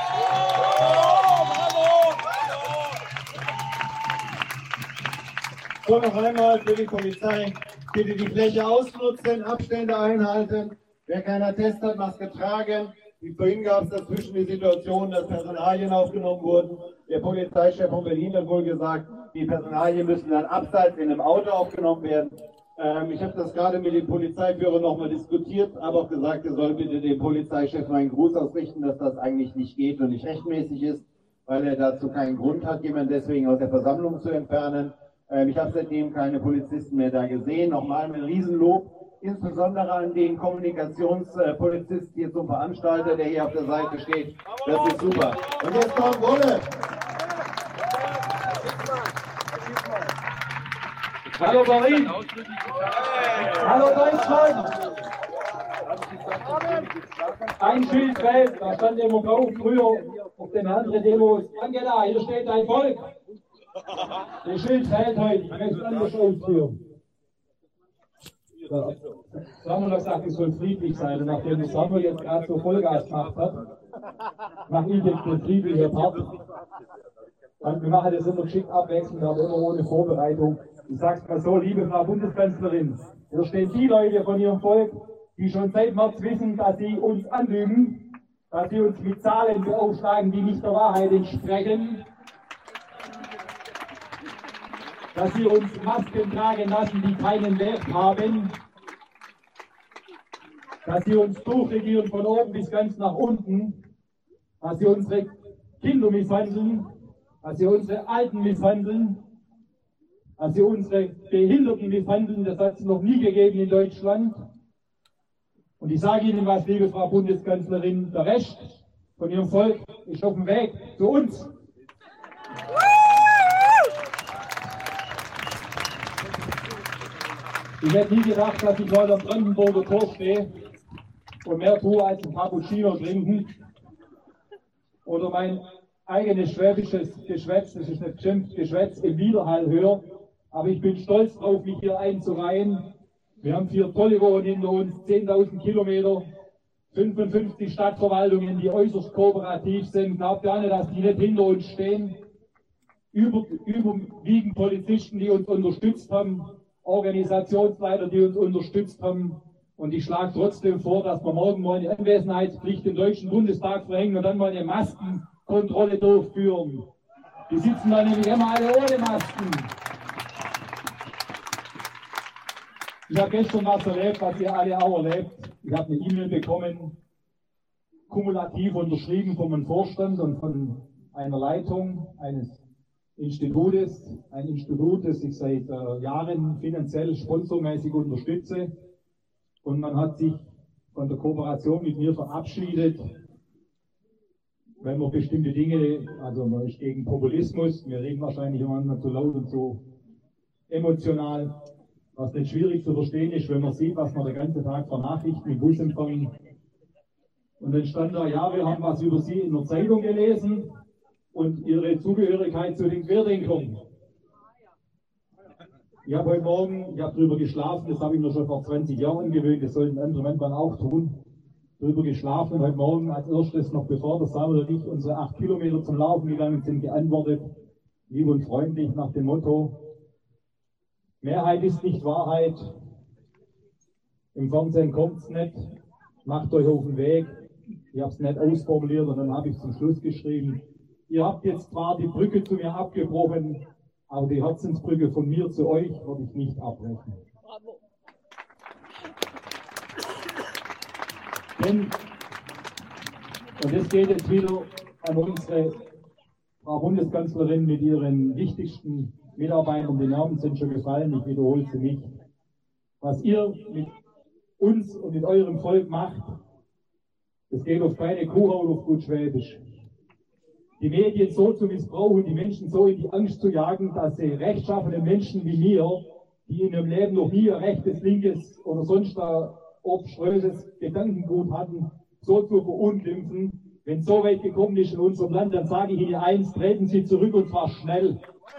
So, noch einmal für die Polizei. Bitte die Fläche ausnutzen, Abstände einhalten. Wer keinen Attest hat, Maske tragen. Wie vorhin gab es dazwischen die Situation, dass Personalien aufgenommen wurden. Der Polizeichef von Berlin hat wohl gesagt, die Personalien müssen dann abseits in einem Auto aufgenommen werden. Ähm, ich habe das gerade mit dem Polizeiführer nochmal diskutiert, habe auch gesagt, er soll bitte dem Polizeichef einen Gruß ausrichten, dass das eigentlich nicht geht und nicht rechtmäßig ist, weil er dazu keinen Grund hat, jemanden deswegen aus der Versammlung zu entfernen. Ähm, ich habe seitdem keine Polizisten mehr da gesehen. Nochmal ein Riesenlob, insbesondere an den Kommunikationspolizisten hier zum Veranstalter, der hier auf der Seite steht. Das ist super. Und jetzt kommt Wolle. Hallo Berlin! Hallo Deutschland! Ein Schild fällt, da stand immer drauf, früher auf den anderen Demos, Angela, hier steht dein Volk! Das Schild fällt heute, ich möchte es anders ausführen. So. Samuel hat gesagt, es soll friedlich sein, und nachdem Samuel jetzt gerade so Vollgas gemacht hat, mache ich jetzt den friedlichen Part. Und wir machen das immer geschickt abwechselnd, aber immer ohne Vorbereitung. Ich sag's mal so, liebe Frau Bundeskanzlerin, hier stehen die Leute von Ihrem Volk, die schon seit März wissen, dass Sie uns anlügen, dass Sie uns mit Zahlen beaufschlagen, die nicht der Wahrheit entsprechen, dass Sie uns Masken tragen lassen, die keinen Wert haben, dass Sie uns durchregieren von oben bis ganz nach unten, dass Sie unsere Kinder misshandeln, dass Sie unsere Alten misshandeln, dass Sie unsere Behinderten misshandeln, das hat es noch nie gegeben in Deutschland. Und ich sage Ihnen was, liebe Frau Bundeskanzlerin, der Rest von Ihrem Volk ist auf dem Weg zu uns. Ich hätte nie gedacht, dass ich heute am Brandenburger Tor stehe und mehr tue als ein Cappuccino trinken. Oder mein eigenes schwäbisches Geschwätz, das ist nicht geschimpft, Geschwätz im Widerhall höre. Aber ich bin stolz drauf, mich hier einzureihen. Wir haben vier tolle Wochen hinter uns, zehntausend Kilometer, fünfundfünfzig Stadtverwaltungen, die äußerst kooperativ sind. Glaubt ja nicht, dass die nicht hinter uns stehen. über, überwiegend Polizisten, die uns unterstützt haben, Organisationsleiter, die uns unterstützt haben. Und ich schlage trotzdem vor, dass wir morgen mal eine Anwesenheitspflicht im Deutschen Bundestag verhängen und dann mal eine Maskenkontrolle durchführen. Die sitzen da nämlich immer alle ohne Masken. Ich habe gestern was erlebt, was ihr alle auch erlebt. Ich habe eine E-Mail bekommen, kumulativ unterschrieben von einem Vorstand und von einer Leitung eines Institutes, ein Institut, das ich seit äh, Jahren finanziell sponsormäßig unterstütze. Und man hat sich von der Kooperation mit mir verabschiedet, wenn man bestimmte Dinge, also man ist gegen Populismus, wir reden wahrscheinlich immer zu laut und zu emotional, was nicht schwierig zu verstehen ist, wenn man sieht, was man den ganzen Tag für Nachrichten im Bus empfangen. Und dann stand da, ja, wir haben was über Sie in der Zeitung gelesen und Ihre Zugehörigkeit zu den Querdenkern. Ich habe heute Morgen, ich habe drüber geschlafen, das habe ich mir schon vor zwanzig Jahren gewöhnt, das sollten andere Menschen auch tun, drüber geschlafen und heute Morgen als erstes, noch bevor der Samuel und ich unsere acht Kilometer zum Laufen gegangen sind, geantwortet, lieb und freundlich nach dem Motto, Mehrheit ist nicht Wahrheit, im Fernsehen kommt es nicht, macht euch auf den Weg. Ich habe es nicht ausformuliert und dann habe ich zum Schluss geschrieben, ihr habt jetzt zwar die Brücke zu mir abgebrochen, aber die Herzensbrücke von mir zu euch würde ich nicht abbrechen. Bravo. Denn, und das geht jetzt wieder an unsere Frau Bundeskanzlerin mit ihren wichtigsten Mitarbeitern, die Namen sind schon gefallen, ich wiederhole sie nicht. Was ihr mit uns und mit eurem Volk macht, das geht auf keine Kuhhaut, auf gut Schwäbisch. Die Medien so zu missbrauchen, die Menschen so in die Angst zu jagen, dass sie rechtschaffene Menschen wie mir, die in ihrem Leben noch nie ein rechtes, linkes oder sonst ein obströses Gedankengut hatten, so zu verunglimpfen. Wenn es so weit gekommen ist in unserem Land, dann sage ich Ihnen eins, treten Sie zurück und zwar schnell.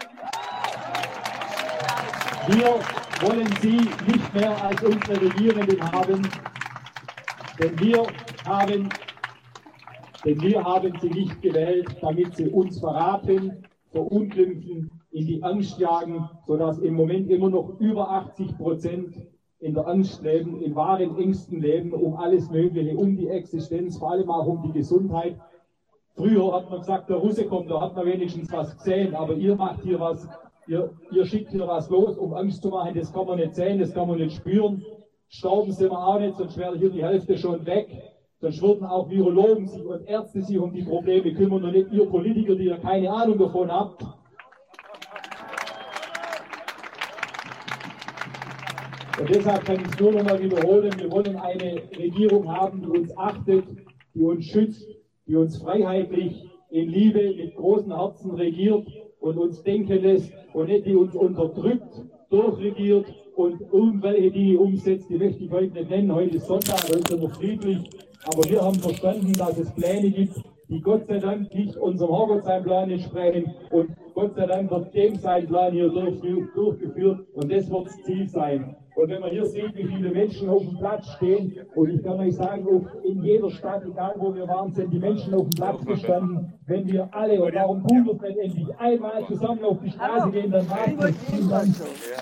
Wir wollen Sie nicht mehr als unsere Regierenden haben, denn wir haben, denn wir haben Sie nicht gewählt, damit Sie uns verraten, verunglimpfen, in die Angst jagen, sodass im Moment immer noch über achtzig Prozent in der Angst leben, in wahren Ängsten leben, um alles Mögliche, um die Existenz, vor allem auch um die Gesundheit. Früher hat man gesagt, der Russe kommt, da hat man wenigstens was gesehen, aber ihr macht hier was, ihr, ihr schickt hier was los, um Angst zu machen, das kann man nicht sehen, das kann man nicht spüren. Sterben sind wir auch nicht, sonst wäre hier die Hälfte schon weg. Sonst würden auch Virologen sich und Ärzte sich um die Probleme kümmern und nicht ihr Politiker, die ja keine Ahnung davon habt. Und deshalb kann ich es nur noch mal wiederholen, wir wollen eine Regierung haben, die uns achtet, die uns schützt, die uns freiheitlich in Liebe mit großen Herzen regiert und uns denken lässt und nicht die uns unterdrückt, durchregiert und irgendwelche Dinge umsetzt, die möchte ich heute nicht nennen. Heute ist Sonntag, heute sind wir friedlich, aber wir haben verstanden, dass es Pläne gibt, die Gott sei Dank nicht unserem Horgotsheim-Plan entsprechen und Gott sei Dank wird dem sein Plan hier durchgeführt und das wird das Ziel sein. Und wenn man hier sieht, wie viele Menschen auf dem Platz stehen, und ich kann euch sagen, in jeder Stadt, egal wo wir waren, sind die Menschen auf dem Platz gestanden. Wenn wir alle, und warum tun wir es nicht endlich, einmal zusammen auf die Straße gehen, dann war es das. Vielen Dank.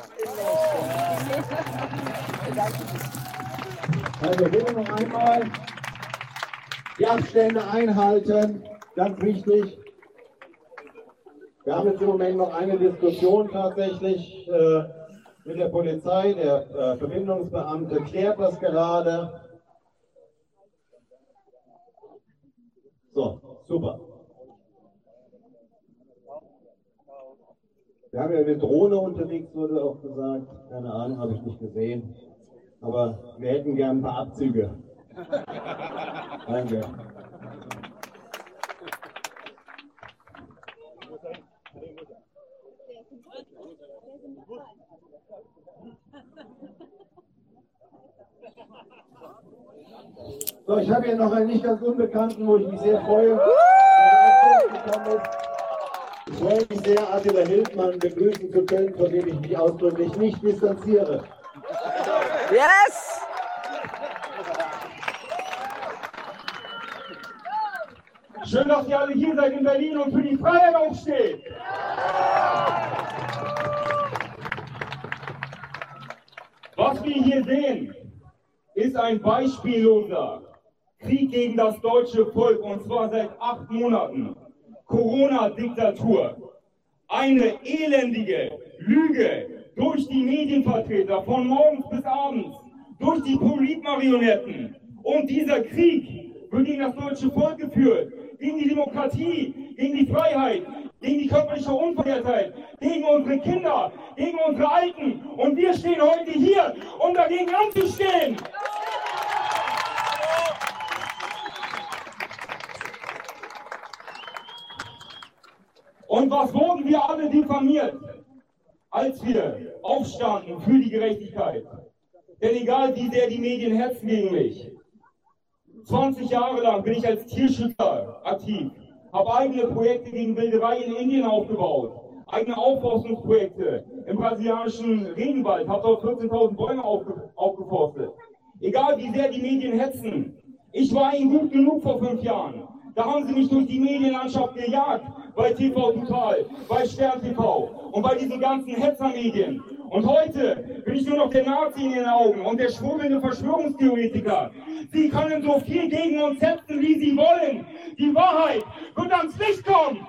Also bitte noch einmal die Abstände einhalten, ganz wichtig. Wir haben jetzt im Moment noch eine Diskussion tatsächlich äh, mit der Polizei, der äh, Verbindungsbeamte klärt das gerade. So, super. Wir haben ja eine Drohne unterwegs, wurde auch gesagt. Keine Ahnung, habe ich nicht gesehen. Aber wir hätten gern ein paar Abzüge. Danke. So, ich habe hier noch einen nicht ganz Unbekannten, wo ich mich sehr freue. Ich freue mich sehr, Attila Hildmann begrüßen zu können, von dem ich mich ausdrücklich nicht distanziere. Yes! Schön, dass ihr alle hier seid in Berlin und für die Freiheit aufsteht. Was wir hier sehen, ist ein beispielloser Krieg gegen das deutsche Volk, und zwar seit acht Monaten. Corona-Diktatur. Eine elendige Lüge durch die Medienvertreter von morgens bis abends, durch die Politmarionetten. Und dieser Krieg wird gegen das deutsche Volk geführt, gegen die Demokratie, gegen die Freiheit, gegen die körperliche Unversehrtheit, gegen unsere Kinder, gegen unsere Alten. Und wir stehen heute hier, um dagegen anzustehen. Und was wurden wir alle diffamiert, als wir aufstanden für die Gerechtigkeit? Denn egal wie sehr die Medien hetzen gegen mich, zwanzig Jahre lang bin ich als Tierschützer aktiv, habe eigene Projekte gegen Wilderei in Indien aufgebaut, eigene Aufforstungsprojekte im brasilianischen Regenwald, habe dort vierzehntausend Bäume aufge aufgeforstet. Egal wie sehr die Medien hetzen, ich war ihnen gut genug vor fünf Jahren. Da haben sie mich durch die Medienlandschaft gejagt, bei T V Total, bei Stern T V und bei diesen ganzen Hetzermedien. Und heute bin ich nur noch der Nazi in den Augen und der schwurbelnde Verschwörungstheoretiker. Sie können so viel gegen uns hetzen, wie sie wollen. Die Wahrheit wird ans Licht kommen.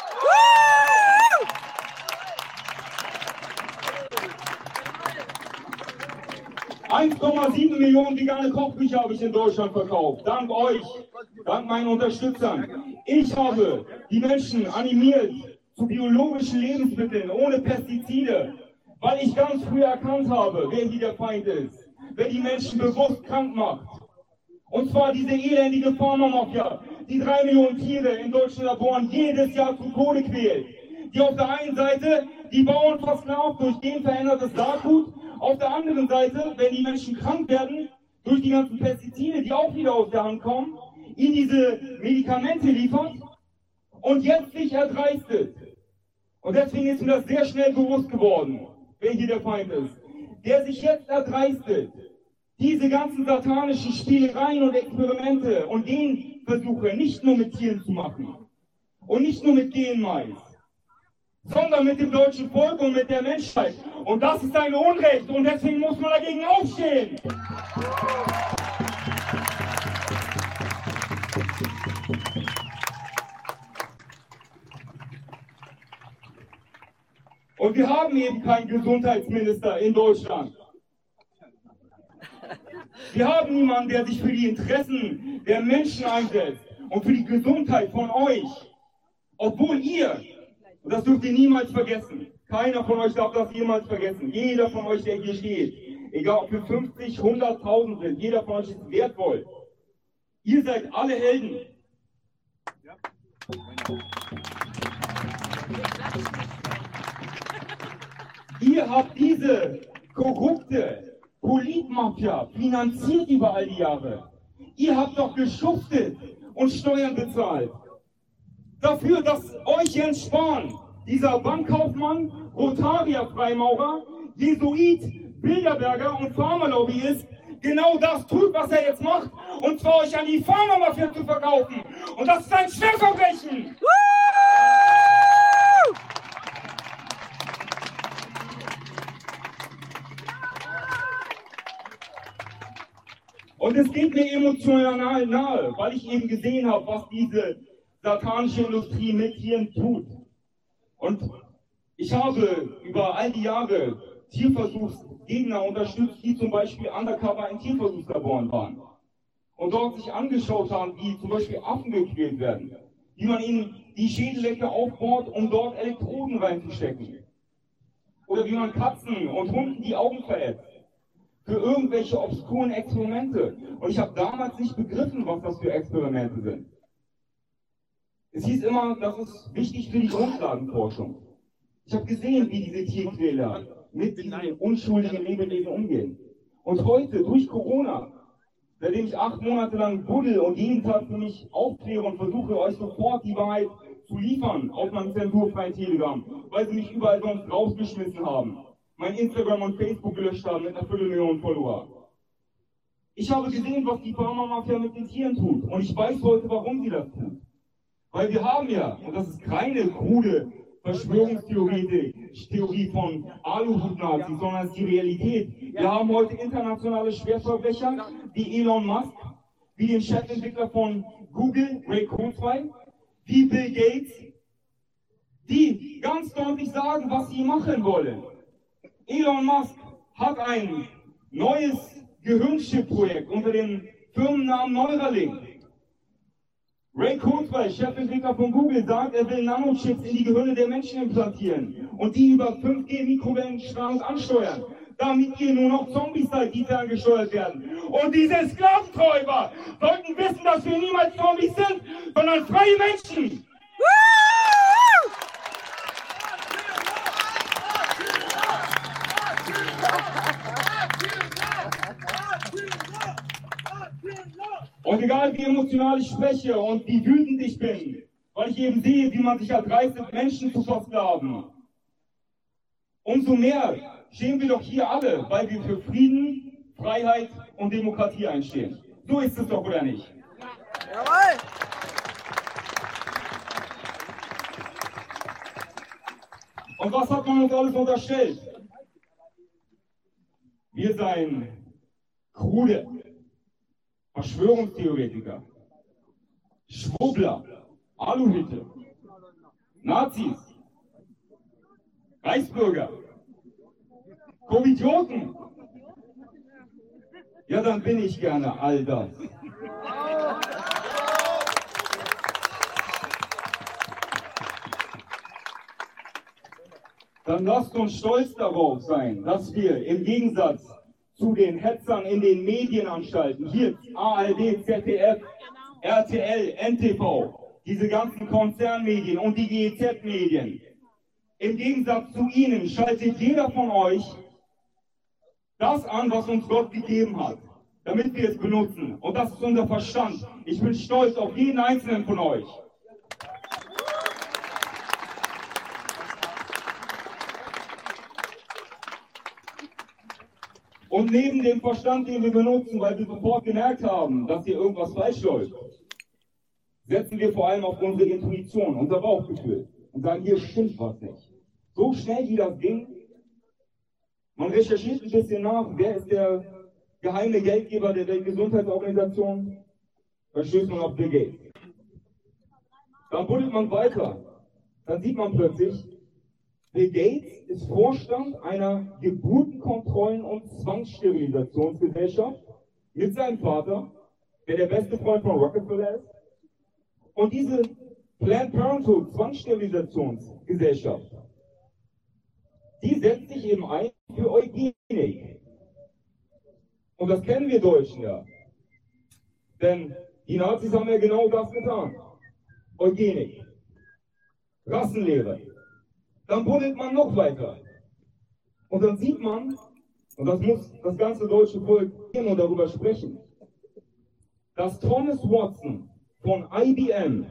eins Komma sieben Millionen vegane Kochbücher habe ich in Deutschland verkauft. Dank euch, dank meinen Unterstützern. Ich habe die Menschen animiert zu biologischen Lebensmitteln ohne Pestizide, weil ich ganz früh erkannt habe, wer hier der Feind ist, wer die Menschen bewusst krank macht. Und zwar diese elendige Pharmamafia, die drei Millionen Tiere in deutschen Laboren jedes Jahr zu Tode quält. Die auf der einen Seite die Bauern versklavt durch genverändertes Saatgut, auf der anderen Seite, wenn die Menschen krank werden, durch die ganzen Pestizide, die auch wieder aus der Hand kommen, ihnen diese Medikamente liefert und jetzt sich erdreistet. Und deswegen ist mir das sehr schnell bewusst geworden, wer hier der Feind ist. Der sich jetzt erdreistet, diese ganzen satanischen Spielereien und Experimente und Genversuche nicht nur mit Tieren zu machen und nicht nur mit Genmais, sondern mit dem deutschen Volk und mit der Menschheit. Und das ist ein Unrecht und deswegen muss man dagegen aufstehen. Und wir haben eben keinen Gesundheitsminister in Deutschland. Wir haben niemanden, der sich für die Interessen der Menschen einsetzt und für die Gesundheit von euch. Obwohl ihr, und das dürft ihr niemals vergessen, keiner von euch darf das jemals vergessen, jeder von euch, der hier steht, egal ob wir fünfzig, hunderttausend sind, jeder von euch ist wertvoll. Ihr seid alle Helden. Ja. Ihr habt diese korrupte Politmafia finanziert über all die Jahre. Ihr habt doch geschuftet und Steuern bezahlt. Dafür, dass euch Jens Spahn, dieser Bankkaufmann, Rotarier-Freimaurer, Jesuit, Bilderberger und Pharmalobbyist, genau das tut, was er jetzt macht, und zwar euch an die Pharmamafia zu verkaufen. Und das ist ein Schwerverbrechen! Und es geht mir emotional nahe, weil ich eben gesehen habe, was diese satanische Industrie mit Tieren tut. Und ich habe über all die Jahre Tierversuchsgegner unterstützt, die zum Beispiel undercover in Tierversuchslaboren waren. Und dort sich angeschaut haben, wie zum Beispiel Affen gequält werden. Wie man ihnen die Schädeldecke aufbaut, um dort Elektroden reinzustecken. Oder wie man Katzen und Hunden die Augen verätzt. Für irgendwelche obskuren Experimente. Und ich habe damals nicht begriffen, was das für Experimente sind. Es hieß immer, das ist wichtig für die Grundlagenforschung. Ich habe gesehen, wie diese Tierquäler mit diesen unschuldigen Lebewesen umgehen. Und heute, durch Corona, seitdem ich acht Monate lang buddel und jeden Tag für mich aufkläre und versuche, euch sofort die Wahrheit zu liefern auf meinem zensurfreien Telegram, weil sie mich überall sonst rausgeschmissen haben, mein Instagram und Facebook gelöscht haben mit einer Viertelmillion Follower. Ich habe gesehen, was die Pharmamafia mit den Tieren tut. Und ich weiß heute, warum sie das tut. Weil wir haben ja, und das ist keine krude Verschwörungstheorie von Aluhut-Nazis, sondern es ist die Realität. Wir haben heute internationale Schwerverbrecher wie Elon Musk, wie den Chefentwickler von Google, Ray Kurzweil, wie Bill Gates, die ganz deutlich sagen, was sie machen wollen. Elon Musk hat ein neues Gehirnchip-Projekt unter dem Firmennamen Neuralink. Ray Kurzweil, Chefentwickler von Google, sagt, er will Nanochips in die Gehirne der Menschen implantieren und die über fünf G Mikrowellenstrahlung ansteuern, damit ihr nur noch Zombies seid, die ferngesteuert werden. Und diese Sklaventräuber sollten wissen, dass wir niemals Zombies sind, sondern freie Menschen. Und egal wie emotional ich spreche und wie wütend ich bin, weil ich eben sehe, wie man sich erdreistet, Menschen zu versklaven, umso mehr stehen wir doch hier alle, weil wir für Frieden, Freiheit und Demokratie einstehen. So ist es doch, oder nicht? Jawohl! Und was hat man uns alles unterstellt? Wir seien krude Verschwörungstheoretiker, Schwurbler, Aluhüte, Nazis, Reichsbürger, Kovidioten. Ja, dann bin ich gerne all das. Dann lasst uns stolz darauf sein, dass wir im Gegensatz zu den Hetzern in den Medienanstalten, hier A R D, Z D F, R T L, N T V, diese ganzen Konzernmedien und die G E Z-Medien. Im Gegensatz zu ihnen schaltet jeder von euch das an, was uns Gott gegeben hat, damit wir es benutzen. Und das ist unser Verstand. Ich bin stolz auf jeden einzelnen von euch. Und neben dem Verstand, den wir benutzen, weil wir sofort gemerkt haben, dass hier irgendwas falsch läuft, setzen wir vor allem auf unsere Intuition, unser Bauchgefühl und sagen, hier stimmt was nicht. So schnell wie das ging, man recherchiert ein bisschen nach, wer ist der geheime Geldgeber der Weltgesundheitsorganisation, dann stößt man auf Bill Gates. Dann buddelt man weiter, dann sieht man plötzlich, Bill Gates ist Vorstand einer Geburtenkontrollen- und Zwangssterilisationsgesellschaft mit seinem Vater, der der beste Freund von Rockefeller ist. Und diese Planned Parenthood Zwangssterilisationsgesellschaft, die setzt sich eben ein für Eugenik. Und das kennen wir Deutschen ja. Denn die Nazis haben ja genau das getan. Eugenik. Rassenlehre. Dann buddelt man noch weiter. Und dann sieht man, und das muss das ganze deutsche Volk sehen und darüber sprechen, dass Thomas Watson von I B M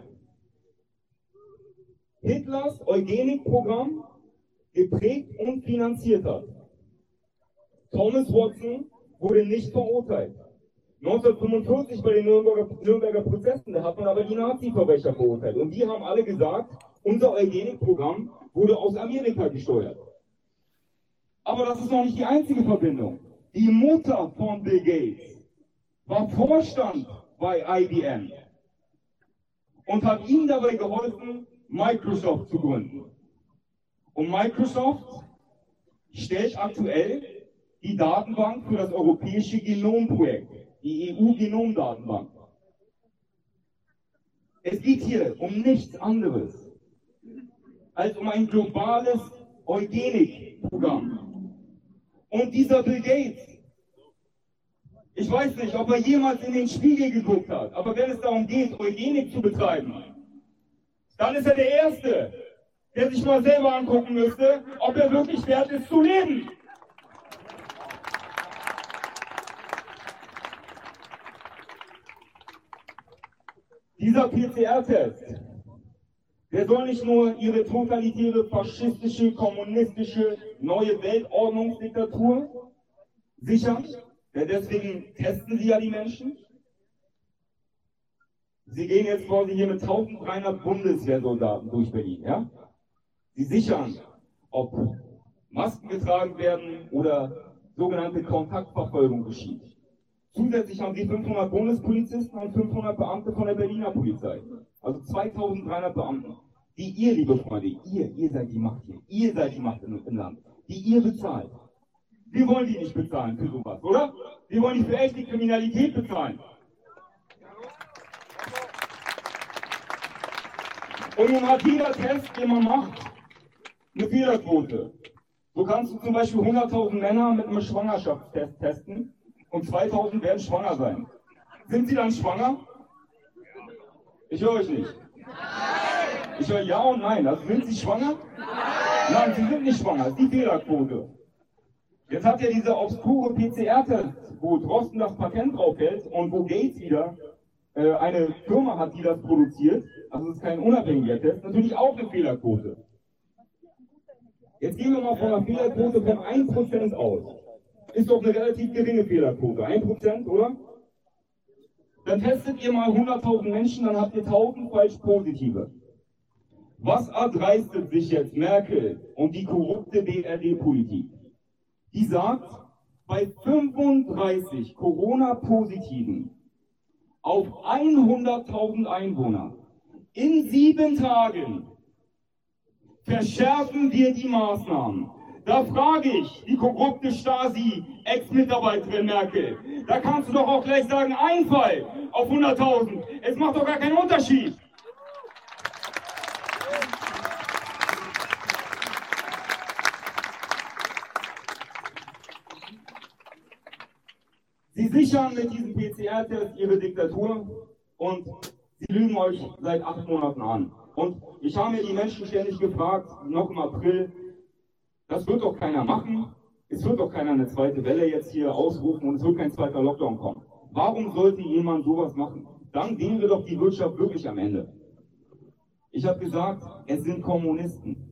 Hitlers Eugenikprogramm geprägt und finanziert hat. Thomas Watson wurde nicht verurteilt. neunzehnhundertfünfundvierzig bei den Nürnberger, Nürnberger Prozessen, da hat man aber die Nazi-Verbrecher verurteilt. Und die haben alle gesagt, unser Eugenikprogramm wurde aus Amerika gesteuert. Aber das ist noch nicht die einzige Verbindung. Die Mutter von Bill Gates war Vorstand bei I B M und hat ihm dabei geholfen, Microsoft zu gründen. Und Microsoft stellt aktuell die Datenbank für das europäische Genomprojekt, die E U-Genomdatenbank. Es geht hier um nichts anderes als um ein globales Eugenikprogramm. Und dieser Bill Gates, ich weiß nicht, ob er jemals in den Spiegel geguckt hat, aber wenn es darum geht, Eugenik zu betreiben, dann ist er der Erste, der sich mal selber angucken müsste, ob er wirklich wert ist zu leben. Dieser P C R-Test, der soll nicht nur ihre totalitäre, faschistische, kommunistische, neue Weltordnungsdiktatur sichern, denn deswegen testen sie ja die Menschen. Sie gehen jetzt quasi hier mit dreizehnhundert Bundeswehrsoldaten durch Berlin, ja? Sie sichern, ob Masken getragen werden oder sogenannte Kontaktverfolgung geschieht. Zusätzlich haben sie fünfhundert Bundespolizisten und fünfhundert Beamte von der Berliner Polizei. Also zweitausenddreihundert Beamten, die ihr, liebe Freunde, ihr, ihr seid die Macht hier, ihr seid die Macht im, im Land, die ihr bezahlt. Wir wollen die nicht bezahlen für sowas, oder? Wir wollen die für echte Kriminalität bezahlen. Und nun hat jeder Test, den man macht, eine Fehlerquote. So kannst du zum Beispiel hunderttausend Männer mit einem Schwangerschaftstest testen und zweitausend werden schwanger sein. Sind sie dann schwanger? Ich höre euch nicht. Ich höre ja und nein. Also sind sie schwanger? Nein, sie sind nicht schwanger. Das ist die Fehlerquote. Jetzt hat ja dieser obskure P C R-Test, wo Drosten das Patent drauf hält und wo Gates wieder äh, eine Firma hat, die das produziert, also es ist kein unabhängiger Test, natürlich auch eine Fehlerquote. Jetzt gehen wir mal von einer Fehlerquote von ein Prozent aus. Ist doch eine relativ geringe Fehlerquote. ein Prozent, oder? Dann testet ihr mal hunderttausend Menschen, dann habt ihr tausend falsch positive. Was erdreistet sich jetzt Merkel und die korrupte B R D-Politik? Die sagt, bei fünfunddreißig Corona-Positiven auf hunderttausend Einwohner in sieben Tagen verschärfen wir die Maßnahmen. Da frage ich die korrupte Stasi-Ex-Mitarbeiterin Merkel, da kannst du doch auch gleich sagen, ein Fall auf hunderttausend. Es macht doch gar keinen Unterschied. Sie sichern mit diesem P C R-Test ihre Diktatur und sie lügen euch seit acht Monaten an. Und ich habe mir die Menschen ständig gefragt, noch im April, das wird doch keiner machen, es wird doch keiner eine zweite Welle jetzt hier ausrufen und es wird kein zweiter Lockdown kommen. Warum sollte jemand sowas machen? Dann wäre doch die Wirtschaft wirklich am Ende. Ich habe gesagt, es sind Kommunisten.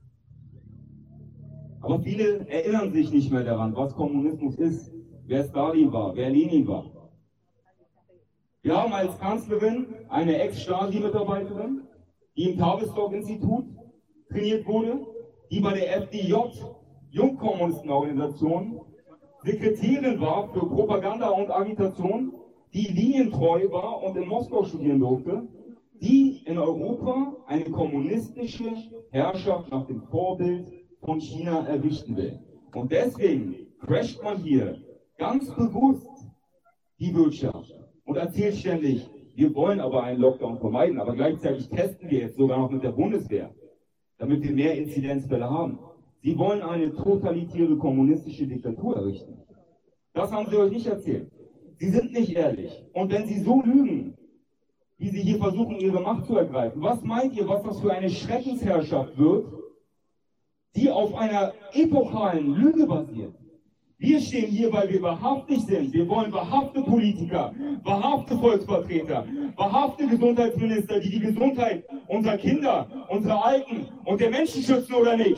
Aber viele erinnern sich nicht mehr daran, was Kommunismus ist, wer Stalin war, wer Lenin war. Wir haben als Kanzlerin eine Ex-Stasi-Mitarbeiterin, die im Tavistock-Institut trainiert wurde, die bei der F D J, Jungkommunistenorganisation, Sekretärin war für Propaganda und Agitation, die linientreu war und in Moskau studieren durfte, die in Europa eine kommunistische Herrschaft nach dem Vorbild von China errichten will. Und deswegen crasht man hier ganz bewusst die Wirtschaft und erzählt ständig, wir wollen aber einen Lockdown vermeiden, aber gleichzeitig testen wir jetzt sogar noch mit der Bundeswehr, damit wir mehr Inzidenzfälle haben. Sie wollen eine totalitäre kommunistische Diktatur errichten. Das haben sie euch nicht erzählt. Sie sind nicht ehrlich. Und wenn sie so lügen, wie sie hier versuchen, ihre Macht zu ergreifen, was meint ihr, was das für eine Schreckensherrschaft wird, die auf einer epochalen Lüge basiert? Wir stehen hier, weil wir wahrhaftig sind. Wir wollen wahrhafte Politiker, wahrhafte Volksvertreter, wahrhafte Gesundheitsminister, die die Gesundheit unserer Kinder, unserer Alten und der Menschen schützen, oder nicht?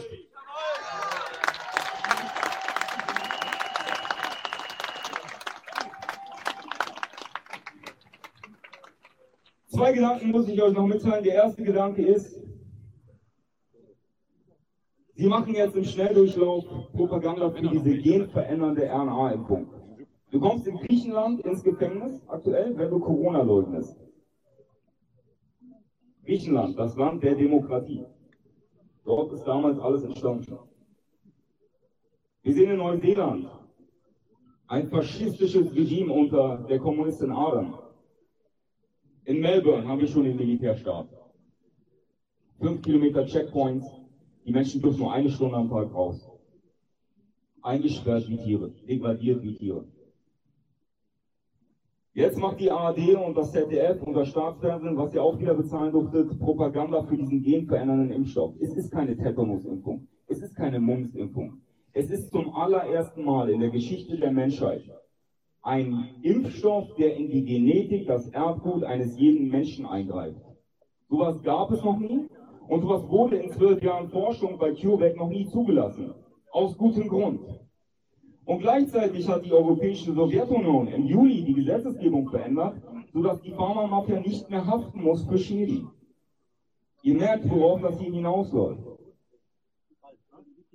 Zwei Gedanken muss ich euch noch mitteilen. Der erste Gedanke ist, Sie machen jetzt im Schnelldurchlauf Propaganda für diese genverändernde R N A-Impfung. Du kommst in Griechenland ins Gefängnis aktuell, wenn du Corona leugnest. Griechenland, das Land der Demokratie. Dort ist damals alles entstanden. Wir sehen in Neuseeland ein faschistisches Regime unter der Kommunistin Ardern. In Melbourne haben wir schon den Militärstab. Fünf Kilometer Checkpoints. Die Menschen dürfen nur eine Stunde am Tag raus. Eingesperrt wie Tiere, degradiert wie Tiere. Jetzt macht die A R D und das Z D F und das Staatsfernsehen, was ihr auch wieder bezahlen durftet, Propaganda für diesen genverändernden Impfstoff. Es ist keine Tetanus-Impfung. Es ist keine Mumps-Impfung. Es ist zum allerersten Mal in der Geschichte der Menschheit ein Impfstoff, der in die Genetik, das Erbgut eines jeden Menschen eingreift. Sowas gab es noch nie. Und sowas wurde in zwölf Jahren Forschung bei CureVac noch nie zugelassen. Aus gutem Grund. Und gleichzeitig hat die Europäische Sowjetunion im Juli die Gesetzesgebung verändert, sodass die Pharmamafia nicht mehr haften muss für Schäden. Ihr merkt, worauf das hier hinausläuft.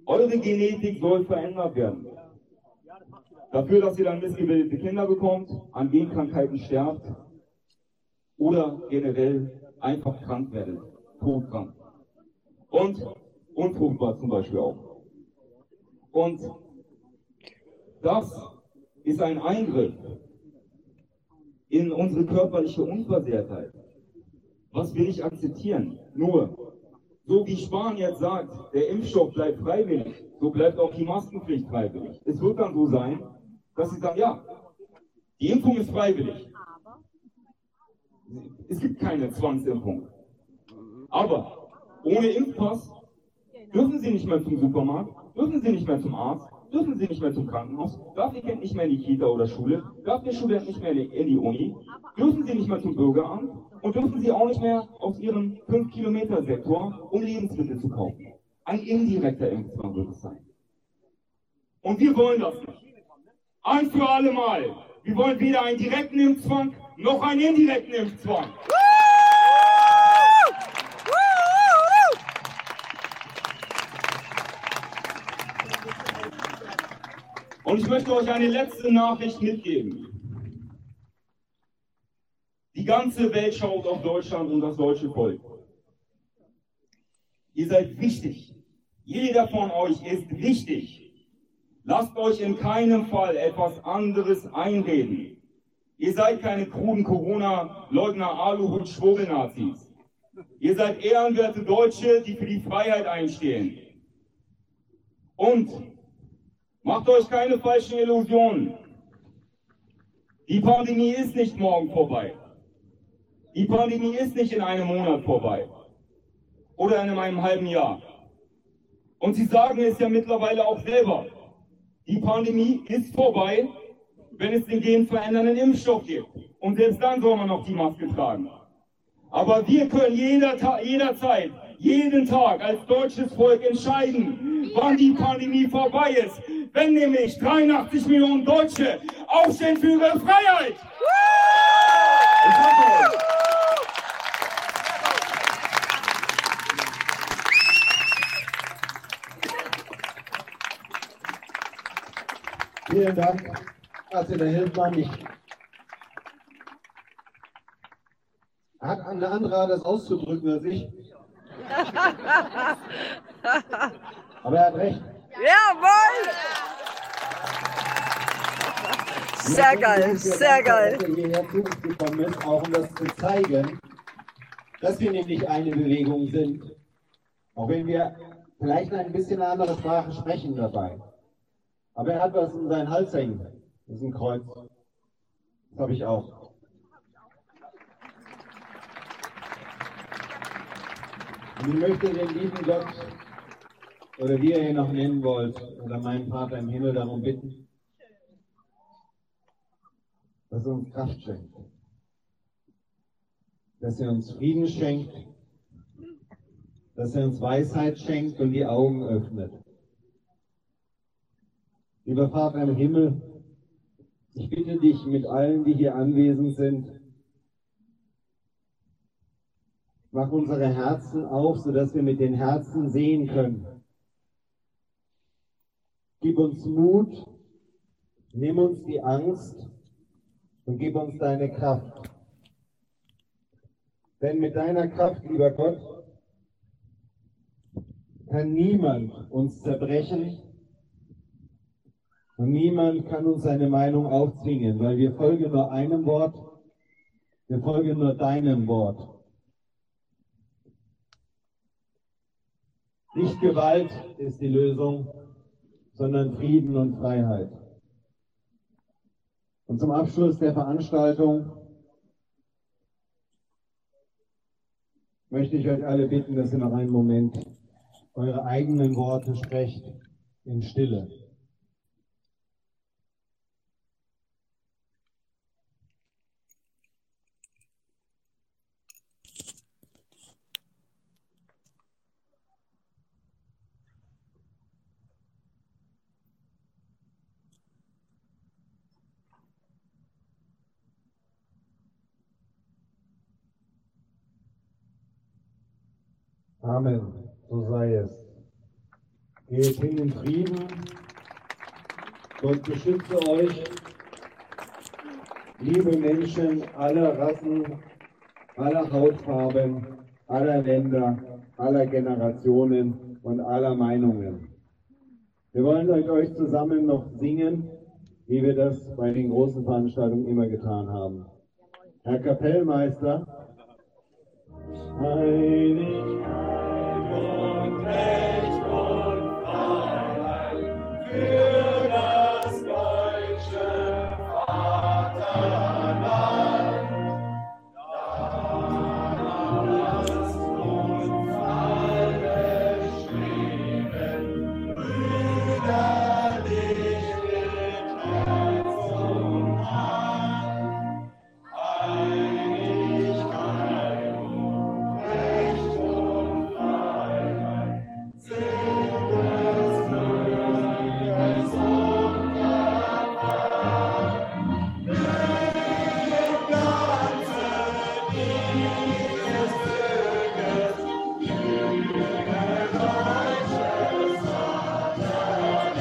Eure Genetik soll verändert werden. Dafür, dass ihr dann missgebildete Kinder bekommt, an Genkrankheiten sterbt oder generell einfach krank werdet, todkrank. Und unfruchtbar zum Beispiel auch. Und das ist ein Eingriff in unsere körperliche Unversehrtheit, was wir nicht akzeptieren. Nur, so wie Spahn jetzt sagt, der Impfstoff bleibt freiwillig, so bleibt auch die Maskenpflicht freiwillig. Es wird dann so sein, dass sie sagen, ja, die Impfung ist freiwillig. Es gibt keine Zwangsimpfung. Aber ohne Impfpass dürfen Sie nicht mehr zum Supermarkt, dürfen Sie nicht mehr zum Arzt, dürfen Sie nicht mehr zum Krankenhaus, darf Ihr Kind nicht mehr in die Kita oder Schule, darf der Student nicht mehr in die Uni, dürfen Sie nicht mehr zum Bürgeramt und dürfen Sie auch nicht mehr aus Ihrem fünf Kilometer Sektor, um Lebensmittel zu kaufen. Ein indirekter Impfzwang wird es sein. Und wir wollen das nicht. Ein für alle Mal. Wir wollen weder einen direkten Impfzwang noch einen indirekten Impfzwang. Und ich möchte euch eine letzte Nachricht mitgeben. Die ganze Welt schaut auf Deutschland und das deutsche Volk. Ihr seid wichtig. Jeder von euch ist wichtig. Lasst euch in keinem Fall etwas anderes einreden. Ihr seid keine kruden Corona-Leugner, Aluhut, Schwurbelnazis. Ihr seid ehrenwerte Deutsche, die für die Freiheit einstehen. Und macht euch keine falschen Illusionen. Die Pandemie ist nicht morgen vorbei. Die Pandemie ist nicht in einem Monat vorbei. Oder in einem halben Jahr. Und sie sagen es ja mittlerweile auch selber. Die Pandemie ist vorbei, wenn es den genverändernden Impfstoff gibt. Und selbst dann soll man noch die Maske tragen. Aber wir können jeder, jederzeit, jeden Tag als deutsches Volk entscheiden, wann die Pandemie vorbei ist. Wenn nämlich dreiundachtzig Millionen Deutsche aufstehen für ihre Freiheit. Ich danke euch. Vielen Dank. Also der Hildmann nicht. Er hat eine andere Art, das auszudrücken als ich. Aber er hat recht. Jawohl! Sehr geil, sehr geil. Dass er hierher zu uns gekommen ist, auch um das zu zeigen, dass wir nämlich eine Bewegung sind. Auch wenn wir vielleicht ein bisschen eine andere Sprache sprechen dabei. Aber er hat was in seinen Hals hängen. Das ist ein Kreuz. Das habe ich auch. Und ich möchte den lieben Gott, oder wie ihr ihn noch nennen wollt, oder meinen Vater im Himmel darum bitten, dass er uns Kraft schenkt. Dass er uns Frieden schenkt. Dass er uns Weisheit schenkt und die Augen öffnet. Lieber Vater im Himmel, ich bitte dich mit allen, die hier anwesend sind, mach unsere Herzen auf, sodass wir mit den Herzen sehen können. Gib uns Mut, nimm uns die Angst und gib uns deine Kraft. Denn mit deiner Kraft, lieber Gott, kann niemand uns zerbrechen und niemand kann uns seine Meinung aufzwingen, weil wir folgen nur einem Wort, wir folgen nur deinem Wort. Nicht Gewalt ist die Lösung, sondern Frieden und Freiheit. Und zum Abschluss der Veranstaltung möchte ich euch alle bitten, dass ihr noch einen Moment eure eigenen Worte sprecht in Stille. Amen, so sei es. Geht hin in Frieden. Gott beschütze euch. Liebe Menschen aller Rassen, aller Hautfarben, aller Länder, aller Generationen und aller Meinungen. Wir wollen mit euch zusammen noch singen, wie wir das bei den großen Veranstaltungen immer getan haben. Herr Kapellmeister. Einigkeit und Recht und Freiheit für das deutsche Vaterland. Lasst uns alle streben, brüderlich mit Herz und Hand. Einigkeit und Recht und Freiheit sind des Bürgers Unterpfand. Im Glanze dieses Bürgers blühe deutsches Vaterland.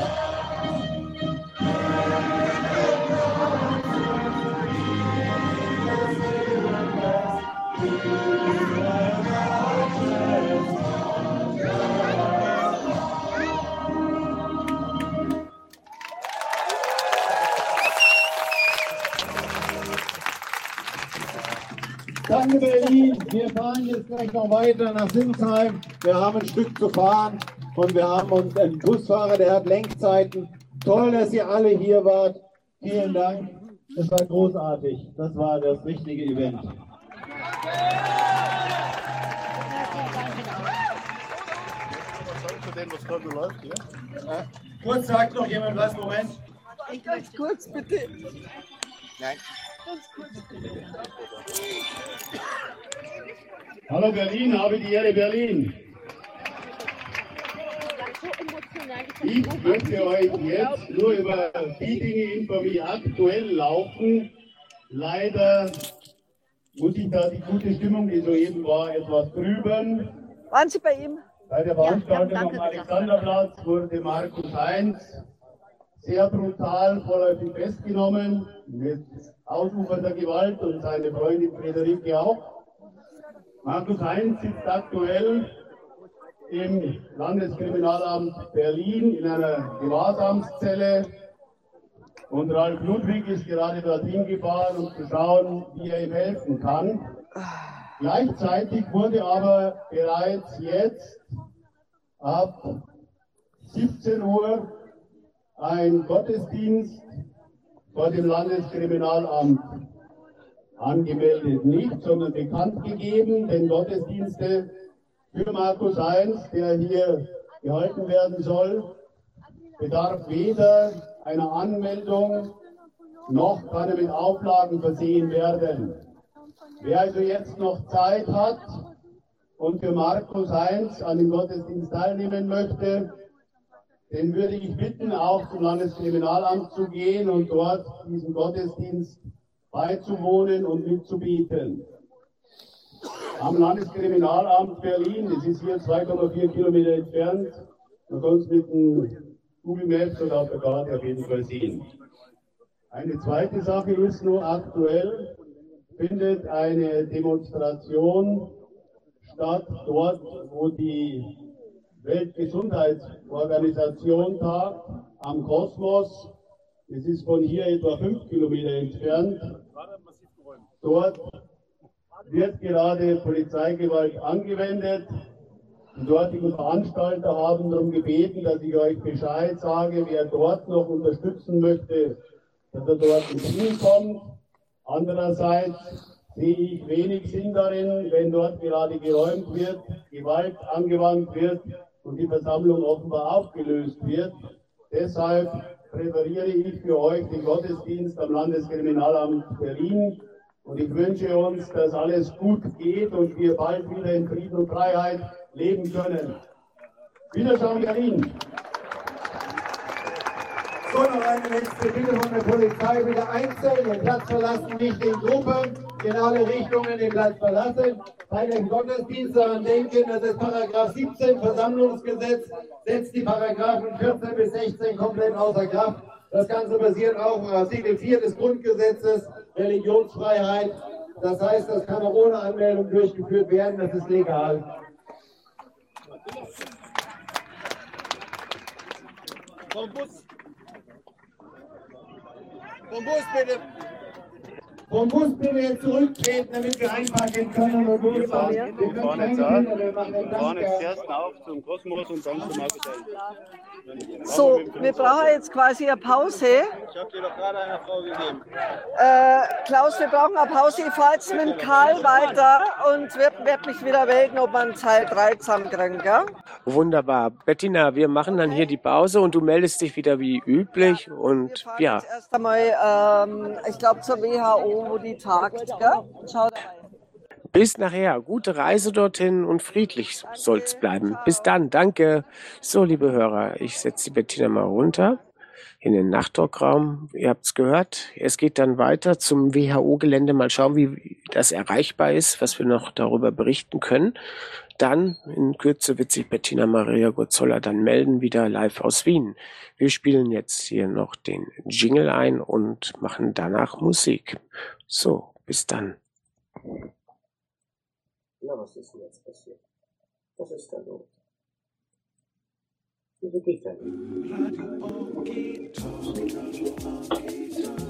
Danke Berlin. Wir fahren jetzt gleich noch weiter nach Sinsheim. Wir haben ein Stück zu fahren und wir haben uns einen Busfahrer, der hat Lenkzeiten. Toll, dass ihr alle hier wart. Vielen Dank. Das war großartig. Das war das richtige Event. Kurz sagt noch jemand was, Moment. Ganz kurz bitte. Nein. Ganz kurz bitte. Hallo Berlin, habe die Ehre Berlin. Ich möchte euch jetzt nur über die Dinge informieren, die aktuell laufen. Leider muss ich da die gute Stimmung, die soeben war, etwas trüben. Waren Sie bei ihm? Bei der Veranstaltung am Alexanderplatz wurde Markus Heinz sehr brutal vorläufig festgenommen, mit ausufernder Gewalt und seine Freundin Friederike auch. Markus Heinz sitzt aktuell im Landeskriminalamt Berlin in einer Gewahrsamszelle und Ralf Ludwig ist gerade dorthin gefahren, um zu schauen, wie er ihm helfen kann. Gleichzeitig wurde aber bereits jetzt ab siebzehn Uhr ein Gottesdienst vor dem Landeskriminalamt angemeldet, nicht, sondern bekannt gegeben, denn Gottesdienste für Markus Heinz, der hier gehalten werden soll, bedarf weder einer Anmeldung noch kann er mit Auflagen versehen werden. Wer also jetzt noch Zeit hat und für Markus Heinz an dem Gottesdienst teilnehmen möchte, den würde ich bitten, auch zum Landeskriminalamt zu gehen und dort diesem Gottesdienst beizuwohnen und mitzubieten. Am Landeskriminalamt Berlin, das ist hier zwei Komma vier Kilometer entfernt, man kann es mit dem Google Maps oder auf der Karte auf jeden Fall sehen. Eine zweite Sache ist nur, aktuell findet eine Demonstration statt, dort wo die Weltgesundheitsorganisation tagt, am Kosmos. Es ist von hier etwa fünf Kilometer entfernt. Dort wird gerade Polizeigewalt angewendet. Die dortigen Veranstalter haben darum gebeten, dass ich euch Bescheid sage, wer dort noch unterstützen möchte, dass er dort hinkommt. Andererseits sehe ich wenig Sinn darin, wenn dort gerade geräumt wird, Gewalt angewandt wird und die Versammlung offenbar aufgelöst wird. Deshalb präferiere ich für euch den Gottesdienst am Landeskriminalamt Berlin und ich wünsche uns, dass alles gut geht und wir bald wieder in Frieden und Freiheit leben können. Wiederschauen Berlin! So, noch eine letzte Bitte von der Polizei, bitte einzeln den Platz verlassen, nicht in Gruppen, in alle Richtungen den Platz verlassen. Bei den Gottesdienst daran denken, das ist Paragraph siebzehn Versammlungsgesetz, setzt die Paragraphen vierzehn bis sechzehn komplett außer Kraft. Das Ganze basiert auf Artikel vier des Grundgesetzes, Religionsfreiheit. Das heißt, das kann auch ohne Anmeldung durchgeführt werden, das ist legal. Vom Bus. Vom Bus bitte. Vom Bus bitte jetzt zurücktreten, damit wir einpacken können. Und wir fahren, wir können keine Kinder mehr machen. Wir fahren jetzt erst auf zum Kosmos und dann zum Marketing. So, wir brauchen jetzt quasi eine Pause. Ich habe dir doch gerade einer Frau gegeben. Äh, Klaus, wir brauchen eine Pause. Ich fahre jetzt mit Karl weiter und werde werd mich wieder melden, ob man Teil drei zusammenkriegen, gell? Wunderbar. Bettina, wir machen dann hier die Pause und du meldest dich wieder wie üblich. Und ja. Jetzt erst einmal, ähm, ich glaube, zur W H O, wo die tagt, gell? Schau dabei. Bis nachher. Gute Reise dorthin und friedlich soll's bleiben. Bis dann. Danke. So, liebe Hörer, ich setze die Bettina mal runter in den Nachttalkraum. Ihr habt's gehört. Es geht dann weiter zum W H O-Gelände. Mal schauen, wie das erreichbar ist, was wir noch darüber berichten können. Dann in Kürze wird sich Bettina Maria Gozzola dann melden, wieder live aus Wien. Wir spielen jetzt hier noch den Jingle ein und machen danach Musik. So, bis dann. Na, was ist denn jetzt passiert? Was ist da los? Wieso geht der nicht?